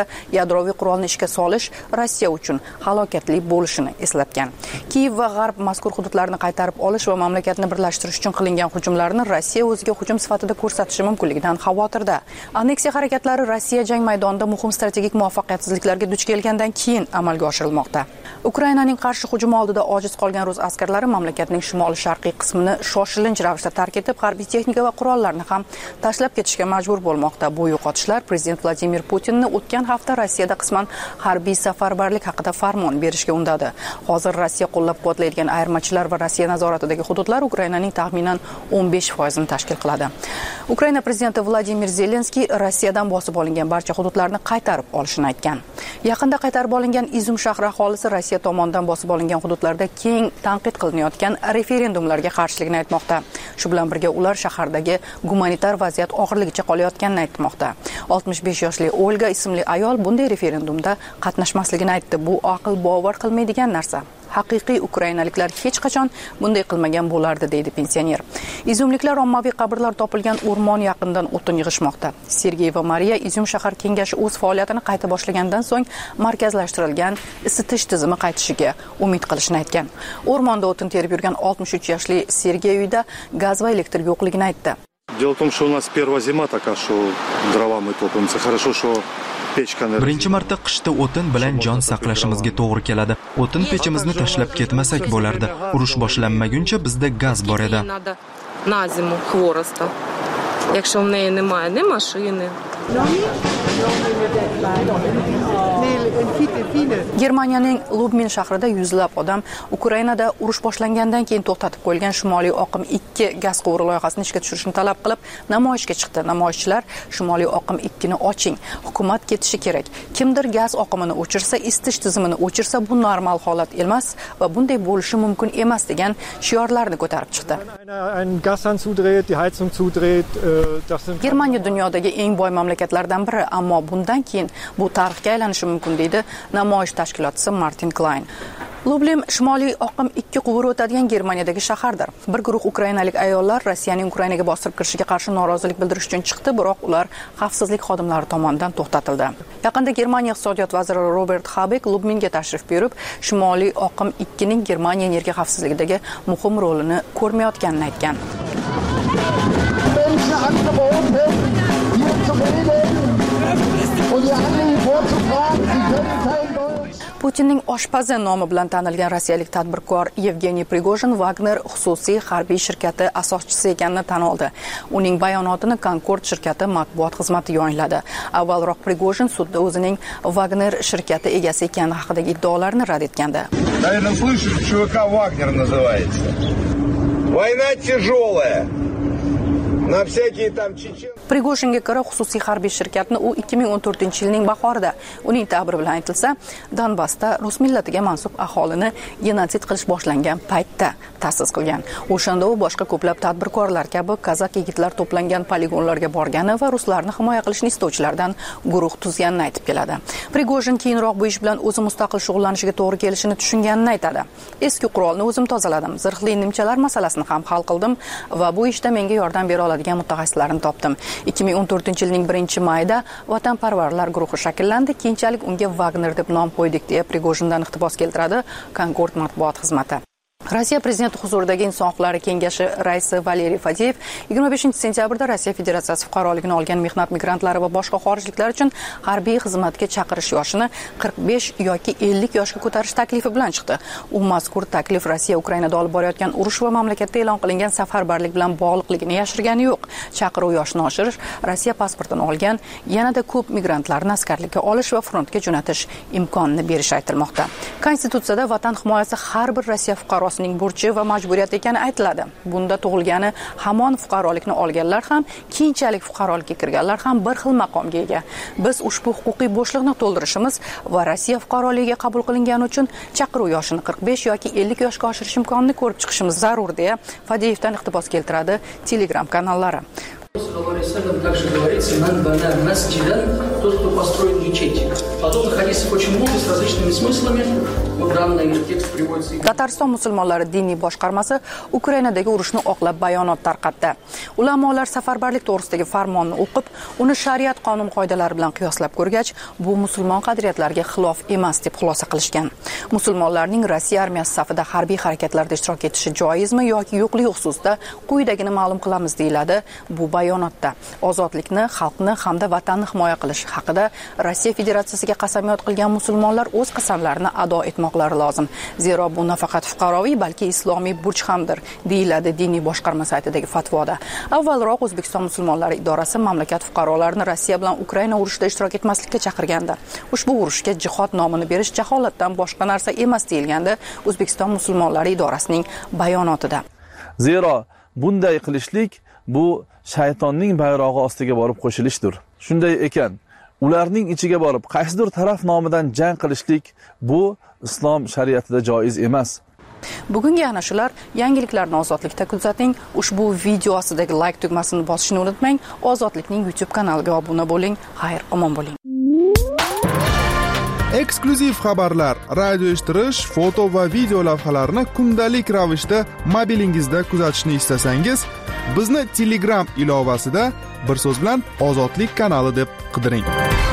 yadroviy qurolni ishga solish Rossiya uchun halokatli bo'lishini eslatgan. Kiyev va G'arb mazkur hududlarni qaytarib olish va mamlakatni birlashtirish uchun qilingan hujumlarni Rossiya o'ziga hujum sifatida ko'rsatishi mumkinligidan xavotirda. Anneksiya harakatlari Rossiya jang maydonida muhim strategik muvaffaqiyatsizliklarga duch kelgandan keyin amalga oshirilmoqda. Ukrainaning qarshi hujumi oldida ojiz qolgan rus askarlari mamlakatning shimoli-sharqiy qismini shoshilinch ravishda tark etib, harbiy texnika va qurollarni ham tashlab ketishga majbur bo'lmoqda. Bu yo'qotishlar prezident Vladimir Putinni o'tgan hafta Rossiyada qisman harbiy safarbarlik haqida farmon berishga undadi. Hozir Rossiya qo'llab-quvvatlaydigan ayirmachilar va Rossiya nazoratidagi hududlar Ukrainaning taxminan 15% tashkil qiladi. Ukraina prezidenti Vladimir Zelenskiy Rossiyadan bosib olingan barcha hududlarni qaytarib olishini aytgan. Yaqinda qaytarib olingan Izum shahri aholisi Rossiya tomonidan bosib olingan hududlarda keng tanqid qilinayotgan referendumlarga qarshiligini aytmoqda. Shu bilan birga ular shahardagi gumanitar vaziyat og'irligicha qolayotganini aytmoqda. 65 yoshli Olga ismli ayol bunday referendumda qatnashmasligini aytdi. Bu aql bovar qilmaydigan narsa. Haqiqiy ukrainaliklar hech qachon bunday qilmagan bo'lardi, deydi pensioner. Izumliklar ommaviy qabrlar topilgan o'rmon yaqinidan o'tin yig'ishmoqda. Sergey va Mariya Izum shahar kengashi o'z faoliyatini qayta boshlagandan so'ng markazlashtirilgan isitish tizimi qaytishiga umid qilishini aytgan. O'rmonda o'tin terib yurgan 63 yoshli Sergey uyda gaz va elektr yo'qligini aytdi. Дело в том, что у нас первая зима такая, что дрова мы топимся. Хорошо, что Birinchi marta qishda o'tin bilan jon saqlashimizga to'g'ri keladi. O'tin pechimizni tashlab ketmasak bo'lardi. Urush boshlanmaguncha bizda gaz bor edi. На зиму хвороста. Якщо в неї немає ні машини. Germaniyaning Lubmin shahrida yuzlab odam Ukrainada urush boshlangandan keyin to'xtatib qo'yilgan Shimoliy oqim 2 gaz quvuri loyihasini ishga tushirishni talab qilib namoyishga chiqdi. Namoyishchilar Shimoliy oqim 2 ni oching, hukumat ketishi kerak. Kimdir gaz oqimini o'chirsa, isitish tizimini o'chirsa, bu normal holat emas va bunday bo'lishi mumkin emas degan shiorlarni ko'tarib chiqdi. Germaniya dunyodagi eng boy mamlakatlardan biri, ammo bundan keyin bu tarixga aylanishi mumkin deydi namoyish tashkilotchisi Martin Klein. Lublin Shimoliy oqim 2 quvuri o'tadigan Germaniyadagi shahardir. Bir guruh ukrainalik ayollar Rossiyaning Ukrainaga bostirib kirishiga qarshi norozilik bildirish uchun chiqdi, biroq ular xavfsizlik xodimlari tomonidan to'xtatildi. Yaqinda Germaniya iqtisodiyot vaziri Robert Habeck Lubminga tashrif buyurib, Shimoliy oqim 2 ning Germaniya energiya xavfsizligidagi muhim rolini ko'rmayotganini aytgan. Putinning oshpazi nomi bilan tanilgan rossiyalik tadbirkor Yevgeniy Prigozhin Wagner xususiy harbiy shirkati asoschisi ekanini tan oldi. Uning bayonotini Concord shirkati matbuot xizmati yonladi. Avvalroq Prigozhin sudda o'zining Wagner shirkati egasi ekani haqidagi iddaolarni rad etgandi. Наверное, слышали, ЧВК Вагнер называется. Война тяжелая. На всякие там чечен. Prigozhinga ko'ra xususiy harbiy shirkatni u 2014-yilning bahorida, uning ta'biri bilan aytilsa, Donbassda rus millatiga mansub aholini genotsid qilish boshlangan paytda ta'sis qilgan. O'shanda u boshqa ko'plab tadbirkorlar kabi kazak yigitlar to'plangan poligonlarga borgani va ruslarni himoya qilishni istovchilardan guruh tuzganini aytib keladi. Prigozhin keyinroq bu ish bilan o'zi mustaqil shug'ullanishiga to'g'ri kelishini tushunganini aytadi. Eski qurolni o'zim tozaladim, zirhli nimchalar masalasini ham hal qildim va bu ishda menga yordam bera oladigan mutaxassislarni topdim. 2014-yilning 1-mayida vatanparvarlar guruhi shakllandi. Keyinchalik unga Wagner deb nom qo'ydik deya Prigozhindan iqtibos keltiradi Concord matbuot xizmati. Rossiya prezidenti huzuridagi Inson huquqlari kengashi raisi Valeriy Fadeyev 25-sentyabrda Rossiya Federatsiyasi fuqaroligini olgan mehnat migrantlari va boshqa xorijliklar uchun harbiy xizmatga chaqirish yoshini 45 yoki 50 yoshga ko'tarish taklifi bilan chiqdi. U mazkur taklif Rossiya Ukrainada olib borayotgan urush va mamlakatda e'lon qilingan safarbarlik bilan bog'liqligini yashirgani yo'q. Chaqiruv yoshini oshirish, Rossiya pasportini olgan yanada ko'p migrantlarni askarlikka olish va frontga jo'natish imkonini berish aytilmoqda. Konstitutsiyada vatan himoyasi har bir Rossiya fuqarosining burchi va majburiyati ekani aytiladi. Bunda tug'ilgani hamon fuqarolikni olganlar ham, keyinchalik fuqarolikka kirganlar ham bir xil maqomga ega. Biz ushbu huquqiy bo'shliqni to'ldirishimiz va Rossiya fuqaroligiga qabul qilingani uchun chaqiruv yoshini 45 yoki 50 yoshga oshirish imkonini ko'rib chiqishimiz zarur deya Fadeyevdan iqtibos keltiradi Telegram kanallari. Также говорится, нас тот, кто построил мечеть. Подобных хадисов очень много с различными смыслами. Tatariston musulmonlari diniy boshqarmasi Ukrainadagi urushni oqlab bayonot tarqatdi. Ulamolar safarbarlik to'g'risidagi farmonni o'qib, uni shariat qonun qoidalari bilan qiyoslab ko'rgach, bu musulmon qadriyatlariga xilof emas deb xulosa qilishgan. Musulmonlarning Rossiya armiyasi safida harbiy harakatlarda ishtirok etishi joizmi yoki yo'qligi xususida quyidagini ma'lum qilamiz deyiladi bu bayonotda. Ozodlikni, xalqni hamda vatanni himoya qilish haqida Rossiya Federatsiyasiga qasamyod qilgan musulmonlar o'z qasamlarini ado etmoqlari lozim. Zero bu nafaqat fuqaroviy, balki islomiy burch hamdir, deyiladi diniy boshqarma saytidagi fatvoda. Avvalroq O'zbekiston musulmonlari idorasi mamlakat fuqarolarini Rossiya bilan Ukraina urushida ishtirok etmaslikka chaqirgandi. Ushbu urushga jihod nomini berish jaholatdan boshqa narsa emas deyilgandi O'zbekiston musulmonlari idorasining bayonotida. Zero bunday qilishlik bu shaytonning bayrog'i ostiga borib qo'shilishdir. Shunday ekan, ularning ichiga borib qaysidir taraf nomidan jang qilishlik bu islom shariatida joiz emas. Bugungi ana shular, yangiliklarni Ozodlikda kuzating. Ushbu video ostidagi like tugmasini bosishni unutmang. Ozodlikning YouTube kanaliga obuna bo'ling. Xayr, omon bo'ling. Eksklyuziv xabarlar, radio eshittirish, foto va video lavhalarni kundalik ravishda mobilingizda kuzatishni istasangiz, bizni Telegram ilovasida bir so'z bilan Ozodlik kanali deb qidiring.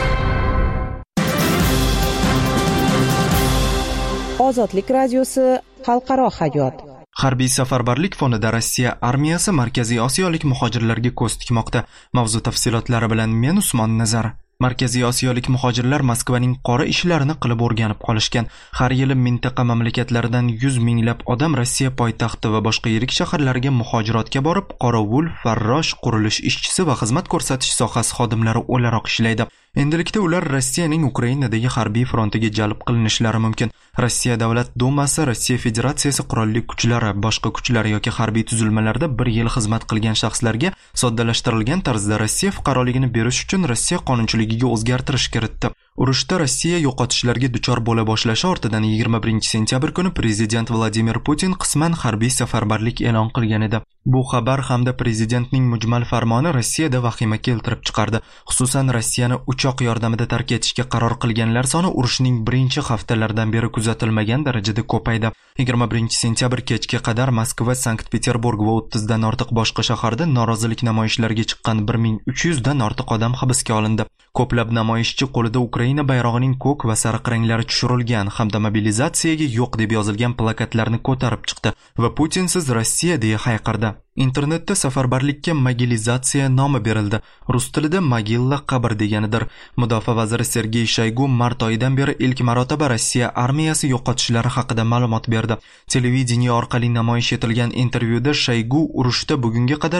Ozodlik radiosi xalqaro hayot. Harbiy safarbarlik fonida Rossiya armiyasi Markaziy Osiyolik muhojirlarga ko'z tikmoqda. Mavzu tafsilotlari bilan men Usmon Nazar. Markaziy Osiyolik muhojirlar Moskvaning qora ishlarini qilib o'rganib qolishgan. Har yili mintaqa mamlakatlaridan 100 minglab odam Rossiya poytaxti va boshqa yirik shaharlarga muhojirotga borib, qorovul, farrosh, qurilish ishchisi va xizmat ko'rsatish sohasi xodimlari o'laroq ishlaydi. Endilikda ular Rossiyaning Ukrainadagi harbiy frontiga jalb qilinishlari mumkin. Rossiya Davlat Dumasi, Rossiya Federatsiyasi qurolli kuchlari, boshqa kuchlar yoki harbiy tuzilmalarda 1 yil xizmat qilgan shaxslarga soddalashtirilgan tarzda Rossiya fuqaroligini berish uchun Rossiya qonunchiligiga o'zgartirish kiritdi. Urushda Rossiya yo'qotishlarga duchor bo'la boshlashi ortidan 21-sentyabr kuni prezident Vladimir Putin qisman harbiy safarbarlik e'lon qilgan edi. Bu xabar hamda prezidentning mujmal farmoni Rossiyada vahima keltirib chiqardi. Xususan Rossiyani uchoq yordamida tark etishga qaror qilganlar soni urushning birinchi haftalaridan beri kuzatilmagan darajada ko'paydi. 21-sentyabr kechga qadar Moskva, Sankt-Peterburg va 30 dan ortiq boshqa shaharda norozilik namoyishlariga chiqqan 1300 dan ortiq odam hibsga olindi. Ko'plab namoyishchi qo'lida Ukraina bayrog'ining ko'k va sariq ranglari tushirilgan hamda mobilizatsiyaga yo'q deb yozilgan plakatlarni ko'tarib chiqdi va Putinsiz Rossiya deya hayqirdi. Internetda safarbarlikka mobilizatsiya nomi berildi. Rus tilida mogilla qabr deganidir. Mudofaa vaziri Sergey Shoygu mart oyidan beri ilk marotaba Rossiya armiyasi yo'qotishlari haqida ma'lumot berdi. Televideniye orqali namoyish etilgan intervyuda Shoygu urushda bugunga qadar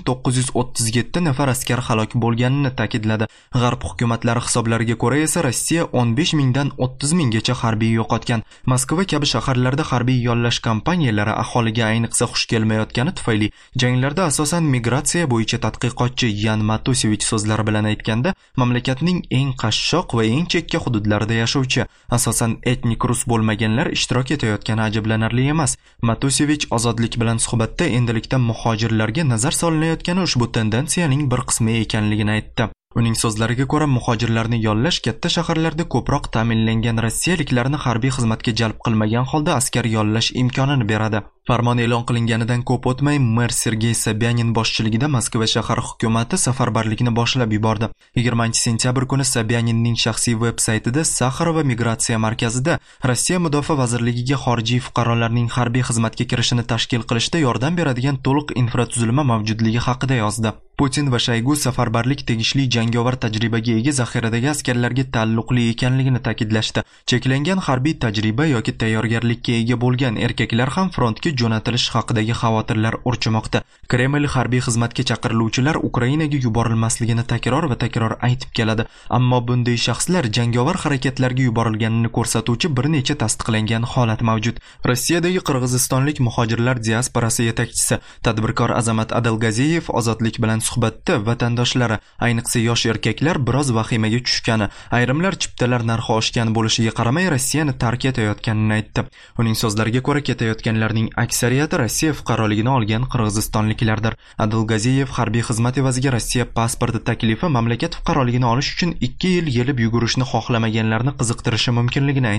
5937 nafar askar halok bo'lganini ta'kidladi. G'arb hukumatlari hisoblariga ko'ra esa Rossiya 15 mingdan 30 minggacha harbiy yo'qotgan. Moskva kabi shaharlarda harbiy yollash kampaniyalari aholiga ayniqsa xush kelmayotgani tufayli janglarda asosan migratsiya bo'yicha tadqiqotchi Yan Matusevich so'zlari bilan aytganda, mamlakatning eng qashshoq va eng chekka hududlarida yashovchi, asosan etnik rus bo'lmaganlar ishtirok etayotgani ajablanarli emas. Matusevich Ozodlik bilan suhbatda endilikda muhojirlarga nazar solinayotgani ushbu tendensiyaning bir qismi ekanligini aytdi. Uning so'zlariga ko'ra, muhojirlarni yollash katta shaharlarda ko'proq ta'minlangan rossiyaliklarni harbiy xizmatga jalb qilmagan holda askar yollash imkonini beradi. Farmon e'lon qilinganidan ko'p o'tmay mer Sergey Sobyanin boshchiligida Moskva shahar hukumati safarbarlikni boshlab yubordi. 20-sentyabr kuni Sobyaninning shaxsiy veb-saytida Saxarova migratsiya markazida Rossiya Mudofaa vazirligiga xorijiy fuqarolarning harbiy xizmatga kirishini tashkil qilishda yordam beradigan to'liq infratuzilma mavjudligi haqida yozdi. Putin va Shoygu safarbarlik tegishli jangovar tajribaga ega zaxiradagi askarlarga taalluqli ekanligini ta'kidlashdi. Cheklangan harbiy tajriba yoki tayyorgarlikka ega bo'lgan erkaklar ham frontga jo'natilish haqidagi xavotirlar urchimoqda. Kreml harbiy xizmatga chaqiriluvchilar Ukrainaga yuborilmasligini takror va takror aytib keladi. Ammo bunday shaxslar jangovar harakatlarga yuborilganini ko'rsatuvchi bir necha tasdiqlangan holat mavjud. Rossiyadagi qirg'izistonlik muhojirlar diasporasi yetakchisi tadbirkor Azamat Adalgaziyev Ozodlik bilan suhbatda vatandoshlari, ayniqsa yosh erkaklar biroz vahimaga tushgani, ayrimlar chiptalar narxi oshgan bo'lishiga qaramay Rossiyani tark etayotganini aytdi. Uning so'zlariga ko'ra, ketayotganlarning aksariyati Rossiya fuqaroligini olgan qirg'izistonliklardir. Adalgaziyev harbiy xizmat evaziga Rossiya pasporti taklifi mamlakat fuqaroligini olish uchun 2 yil yelib yugurishni xohlamaganlarni qiziqtirishi mumkinligini aytdi.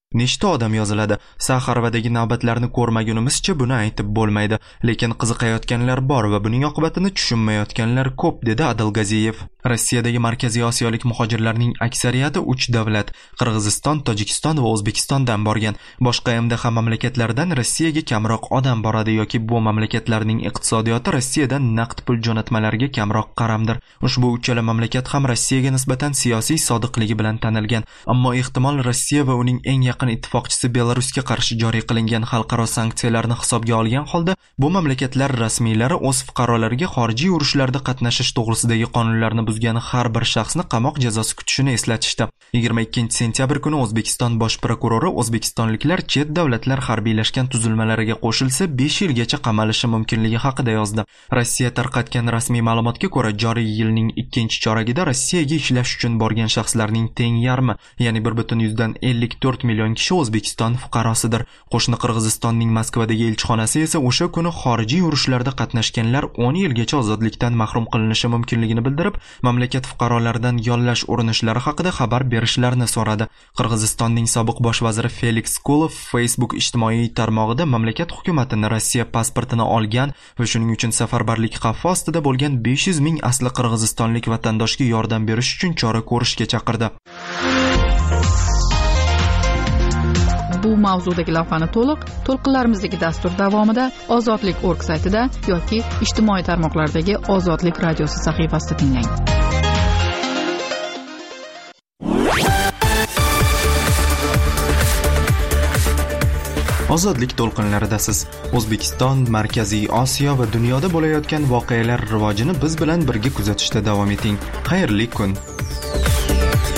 Nechta odam yoziladi? Saxarvadagi navbatlarni ko'rmagunimizcha buni aytib bo'lmaydi, lekin qiziqayotganlar bor va buning oqibatini tushunmayotganlar ko'p, dedi Adil Gaziyev. Rossiyadagi Markaziy Osiyolik muhojirlarning aksariyati 3 davlat, Qirg'iziston, Tojikiston va O'zbekistondan borgan. Boshqa MDH mamlakatlardan Rossiyaga kamroq odam boradi yoki bu mamlakatlarning iqtisodiyoti Rossiyadan naqd pul jo'natmalariga kamroq qaramdir. Ushbu uchala mamlakat ham Rossiyaga nisbatan siyosiy sodiqligi bilan tanilgan, ammo ehtimol Rossiya va uning eng yaqin ittifoqchisi Belarusga qarshi joriy qilingan xalqaro sanksiyalarni hisobga olgan holda bu mamlakatlar rasmiylari o'z fuqarolariga xorijiy urushlarda qatnashish to'g'risidagi qonunlarni buzgan har bir shaxsni qamoq jazosi kutishini eslatishdi. 22-sentyabr kuni O'zbekiston bosh prokurori o'zbekistonliklar chet davlatlar harbiylashgan tuzilmalariga qo'shilsa 5 yilgacha qamalishi mumkinligi haqida yozdi. Rossiya tarqatgan rasmiy ma'lumotga ko'ra, joriy yilning 2-choragida Rossiyaga ishlash uchun borgan shaxslarning teng yarmi, ya'ni 1,54 million kishi O'zbekiston fuqarosidir. Qo'shni Qirg'izistonning Moskvadagi elchixonasi esa o'sha kuni xorijiy urushlarda qatnashganlar 10 yilgacha ozodlikdan mahrum qilinishi mumkinligini bildirib, mamlakat fuqarolaridan yollash urinishlari haqida xabar berishlarini so'radi. Qirg'izistonning sobiq bosh vaziri Felix Kulov Facebook ijtimoiy tarmog'ida mamlakat hukumatini Rossiya pasportini olgan va shuning uchun safarbarlik xavfi ostida bo'lgan 500 ming asli qirg'izistonlik vatandoshga yordam berish uchun chora ko'rishga chaqirdi. Bu mavzudagi lavhani to'lqinlarimizdagi dastur davomida ozodlik.org saytida yoki ijtimoiy tarmoqlardagi Ozodlik radiosi sahifasida tinglang. Ozodlik to'lqinlaridasiz. O'zbekiston, Markaziy Osiyo va dunyoda bo'layotgan voqealar rivojini biz bilan birga kuzatishda davom eting. Xayrli kun.